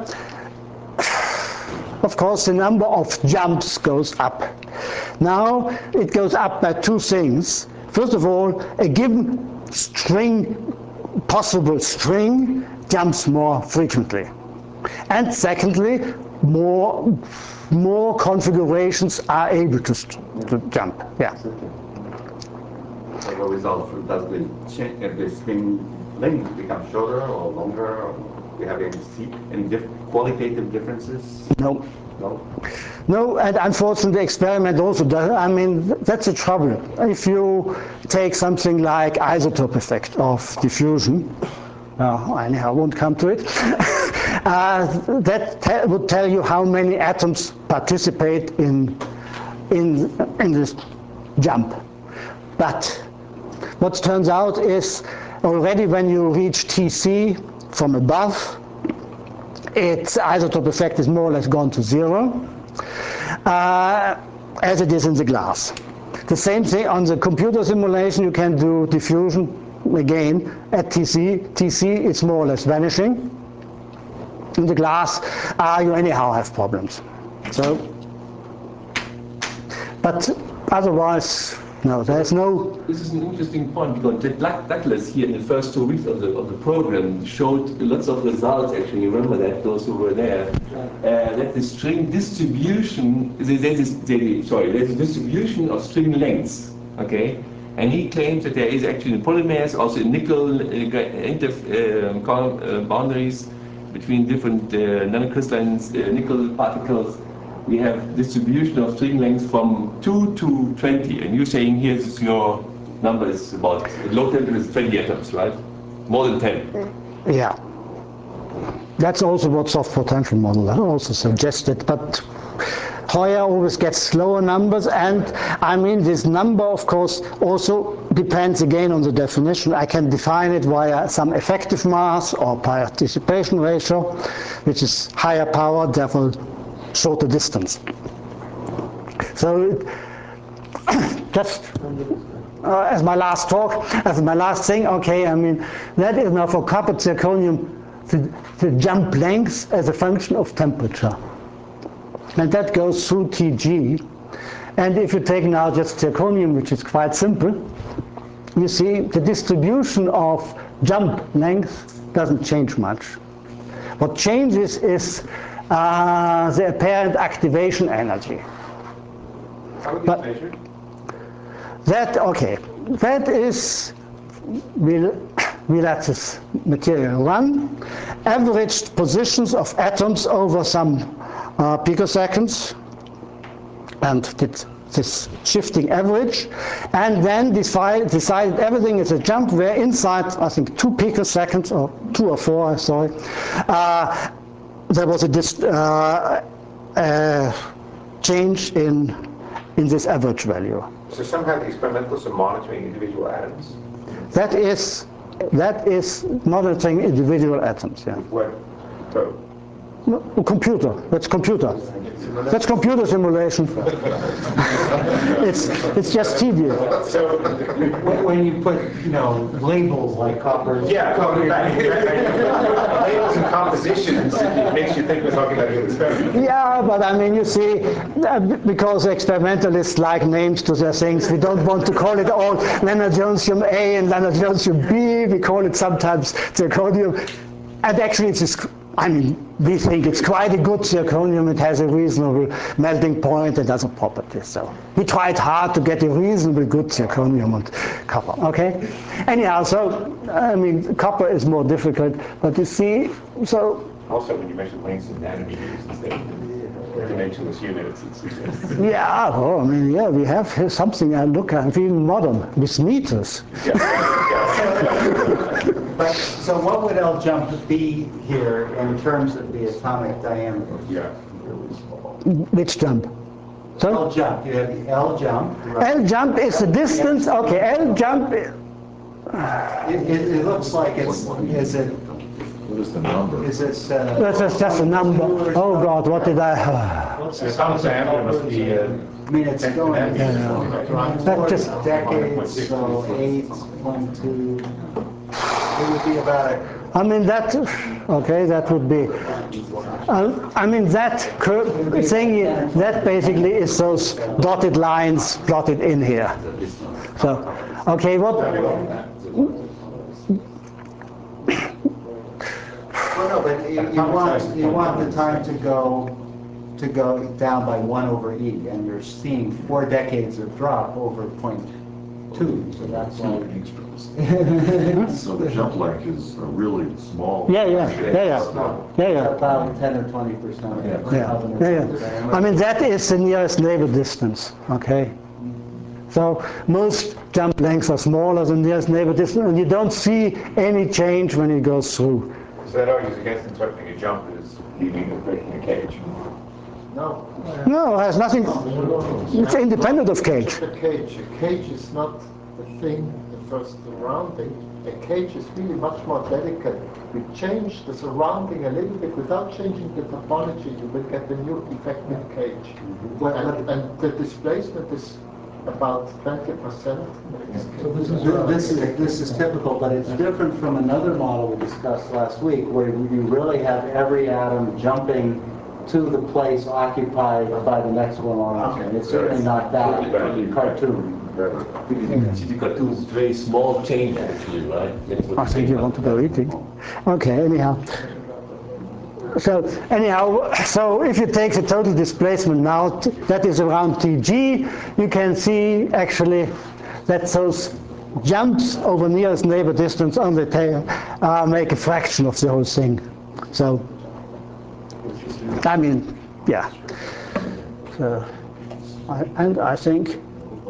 of course the number of jumps goes up. Now it goes up by two things. First of all, a given possible string jumps more frequently. And secondly, more configurations are able to jump. Yeah. As a result, does the string length become shorter or longer? Or do you have any qualitative differences? No. No, and unfortunately the experiment also does. That's the trouble. If you take something like isotope effect of diffusion, anyhow, I won't come to it, that would tell you how many atoms participate in this jump. But what turns out is already when you reach TC from above, its isotope effect is more or less gone to 0, as it is in the glass. The same thing on the computer simulation, you can do diffusion again at TC. TC is more or less vanishing. In the glass, you anyhow have problems. So, but otherwise, no, there's no. This is an interesting point because Douglas here in the first 2 weeks of the program showed lots of results. Actually, remember that those who were there, that the string distribution there's a distribution of string lengths. Okay, and he claims that there is actually in polymers also in nickel boundaries between different nanocrystalline nickel particles. We have distribution of string lengths from 2 to 20, and you're saying here your number is about low temperature is 20 atoms, right? More than 10. Yeah. That's also what soft potential model also suggested, but Hoyer always gets lower numbers, and this number of course also depends again on the definition. I can define it via some effective mass or participation ratio, which is higher power, therefore shorter distance. So just as my last thing, that is now for copper zirconium, the jump length as a function of temperature. And that goes through Tg. And if you take now just zirconium, which is quite simple, you see the distribution of jump length doesn't change much. What changes is the apparent activation energy. How would you measure? That is, we'll let this material run, averaged positions of atoms over some picoseconds, and this shifting average, and then decided everything is a jump where inside, I think 2 picoseconds, or 2 or 4, sorry, there was a change in this average value. So somehow the experimentalists are monitoring individual atoms? That is monitoring individual atoms, yeah. What code? No, computer. That's computer. That's computer simulation. It's just tedious. So when you put labels like copper. Yeah, labels and copper positions, it makes you think we're talking about a good experiment. Yeah, but I mean, you see, because experimentalists like names to their things, we don't want to call it all Lennard-Johnsium A and Lennard-Johnsium B. We call it sometimes zirconium. And actually, I mean, we think it's quite a good zirconium. It has a reasonable melting point and other properties. So we tried hard to get a reasonably good zirconium and copper. Okay. Anyhow, so I mean, copper is more difficult, but you see, so. Also, when you measure lengths in nanometers instead of dimensionless units, it's yeah. Oh, I mean, yeah, we have here something I look at even modern with meters. But, so what would L jump be here in terms of the atomic diameter? Yeah. Which jump? Sorry? L jump. You have the L jump. L jump is the distance. Okay, L jump. It looks like it's. Is it? What is the number? Is it? That's just a number. Oh God, what did I? The atomic diameter must be. I mean, it's going. That just decades. So 8.2. It would be about a. I mean that. Okay, that would be. I mean that thing. That basically is those dotted lines plotted in here. So, okay, what? Well, no, but you want the time to go down by 1/e, and you're seeing 4 decades of drop over 0.2. So that's like. So the jump length is really small. Yeah. About 10 or 20%. Yeah. I mean that is the nearest neighbor distance. Okay. So most jump lengths are smaller than the nearest neighbor distance, and you don't see any change when it goes through. So that argues against interpreting a jump as leaving or breaking a cage. No. No, it has nothing. It's independent of cage. A cage is not the thing, the first surrounding. A cage is really much more delicate. We change the surrounding a little bit without changing the topology. You will get a new effective cage. And the displacement is about 20%. This is typical, but it's different from another model we discussed last week, where you really have every atom jumping to the place occupied by the next one on. And it's certainly not that cartoon. The cartoon is very small change actually, right? I think you want to go eating. Okay, anyhow. So if you take the total displacement now, that is around Tg, you can see actually that those jumps over nearest neighbor distance on the tail make a fraction of the whole thing. So, I mean, yeah. So, I think.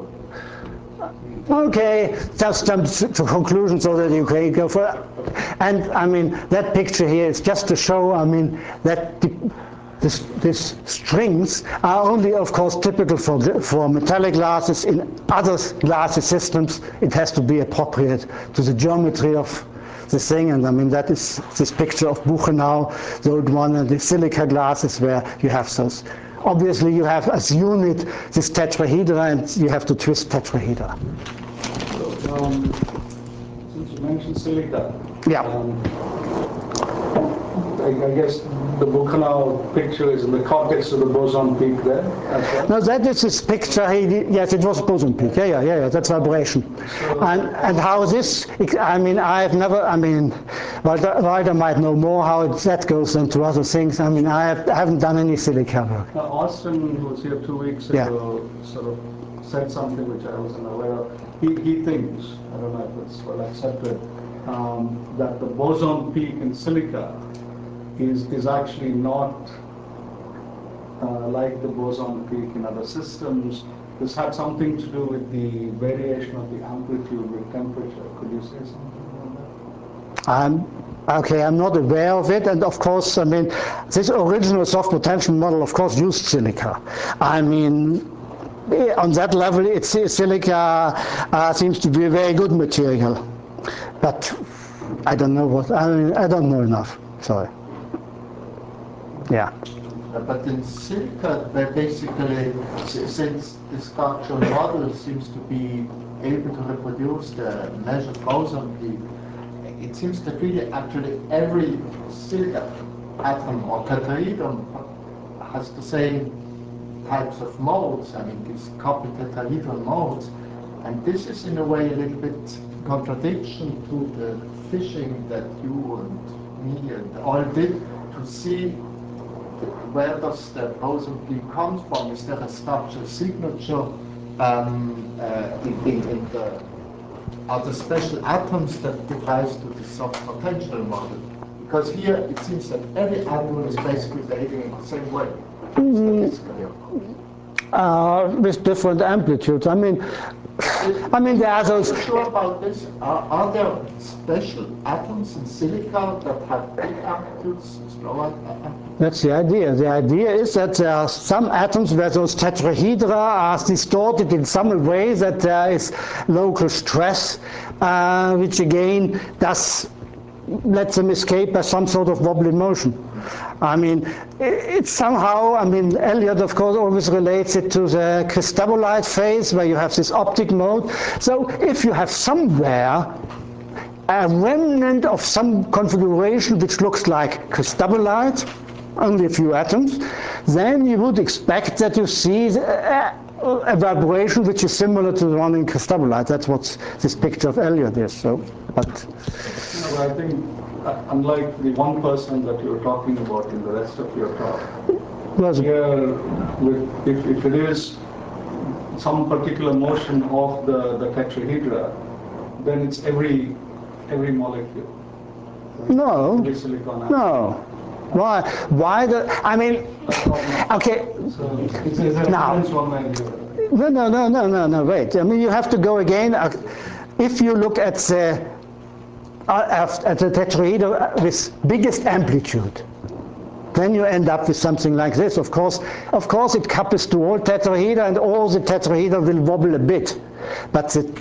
Okay, just jump to conclusion so that you can go for. And I mean that picture here is just to show. I mean that these strings are only, of course, typical for metallic glasses. In other glass systems, it has to be appropriate to the geometry of the thing. And I mean that is this picture of Buchenau, the old one, and the silica glasses where you have those. Obviously, you have as unit this tetrahedra, and you have to twist tetrahedra. Since you mentioned silica, yeah. I guess the Buchenau picture is in the context of the boson peak there. No, that is his picture. Yes, it was boson peak. Yeah. That's vibration. And how this? I mean, I've never. I mean, Walter might know more how that goes into other things. I mean, I haven't done any silica work. Austin, who was here 2 weeks ago, sort of said something which I wasn't aware of. He thinks, I don't know if it's well accepted, that the boson peak in silica is actually not like the boson peak in other systems. This had something to do with the variation of the amplitude with temperature. Could you say something about that? Okay, I'm not aware of it, and of course, I mean, this original soft potential model, of course, used silica. I mean, on that level, silica seems to be a very good material, but I don't know what. I mean, I don't know enough. Sorry. Yeah. But in silica, they basically, since the structural model seems to be able to reproduce the measured boson peak, it seems that really actually every silica atom or tetrahedron has the same types of modes, I mean these coupled tetrahedral modes, and this is in a way a little bit contradiction to the fishing that you and me and all did to see where does the boson beam come from. Is there a structural signature in the other special atoms that give rise to the soft potential model? Because here it seems that every atom is basically behaving in the same way. With different amplitudes. I mean, there are those. Are you sure about this? Are there special atoms in silica that have big amplitudes, slow amplitudes? That's the idea. The idea is that there are some atoms where those tetrahedra are distorted in some way, that there is local stress, which again does let them escape by some sort of wobbly motion. I mean, it's somehow, I mean, Elliott, of course, always relates it to the cristabolite phase, where you have this optic mode. So if you have somewhere a remnant of some configuration which looks like cristabolite, only a few atoms, then you would expect that you see a vibration which is similar to the one in cristabolite. That's what this picture of Elliott is. So, but I think, unlike the 1% that you were talking about in the rest of your talk, here, if it is some particular motion of the tetrahedra, then it's every molecule. No. Every silicon atom. No. Why? Why the? I mean, okay. Now. No. Wait. I mean, you have to go again. If you look at the tetrahedra with biggest amplitude, then you end up with something like this. Of course, it couples to all tetrahedra, and all the tetrahedra will wobble a bit, but the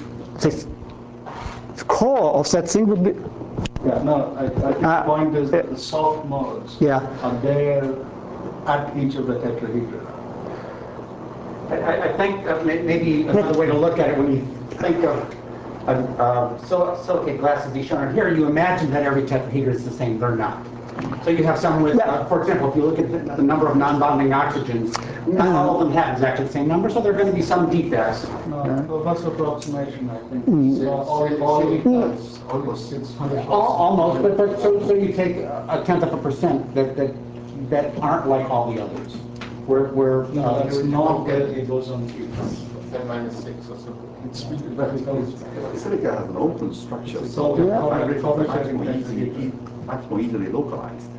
core of that thing would be. Yeah, no, I think the point is that the soft modes are there at each of the tetrahedra. I think maybe another way to look at it, when you think of silicate glasses be shown here, you imagine that every tetrahedra is the same. They're not. So you have some with, for example, if you look at the number of non-bonding oxygens, not all of them have exactly the same number, so there are going to be some defects. No, that's approximation, I think. Almost 600. Almost, but so you take 0.1% that aren't like all the others. Where it's not it goes on 10⁻6 or something. Silica has an open structure, So much more easily localized.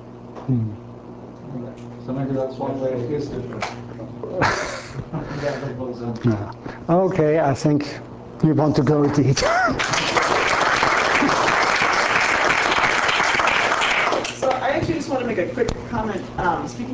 So maybe that's one way it is different. Okay, I think we want to go to eat. So I actually just want to make a quick comment. Speaking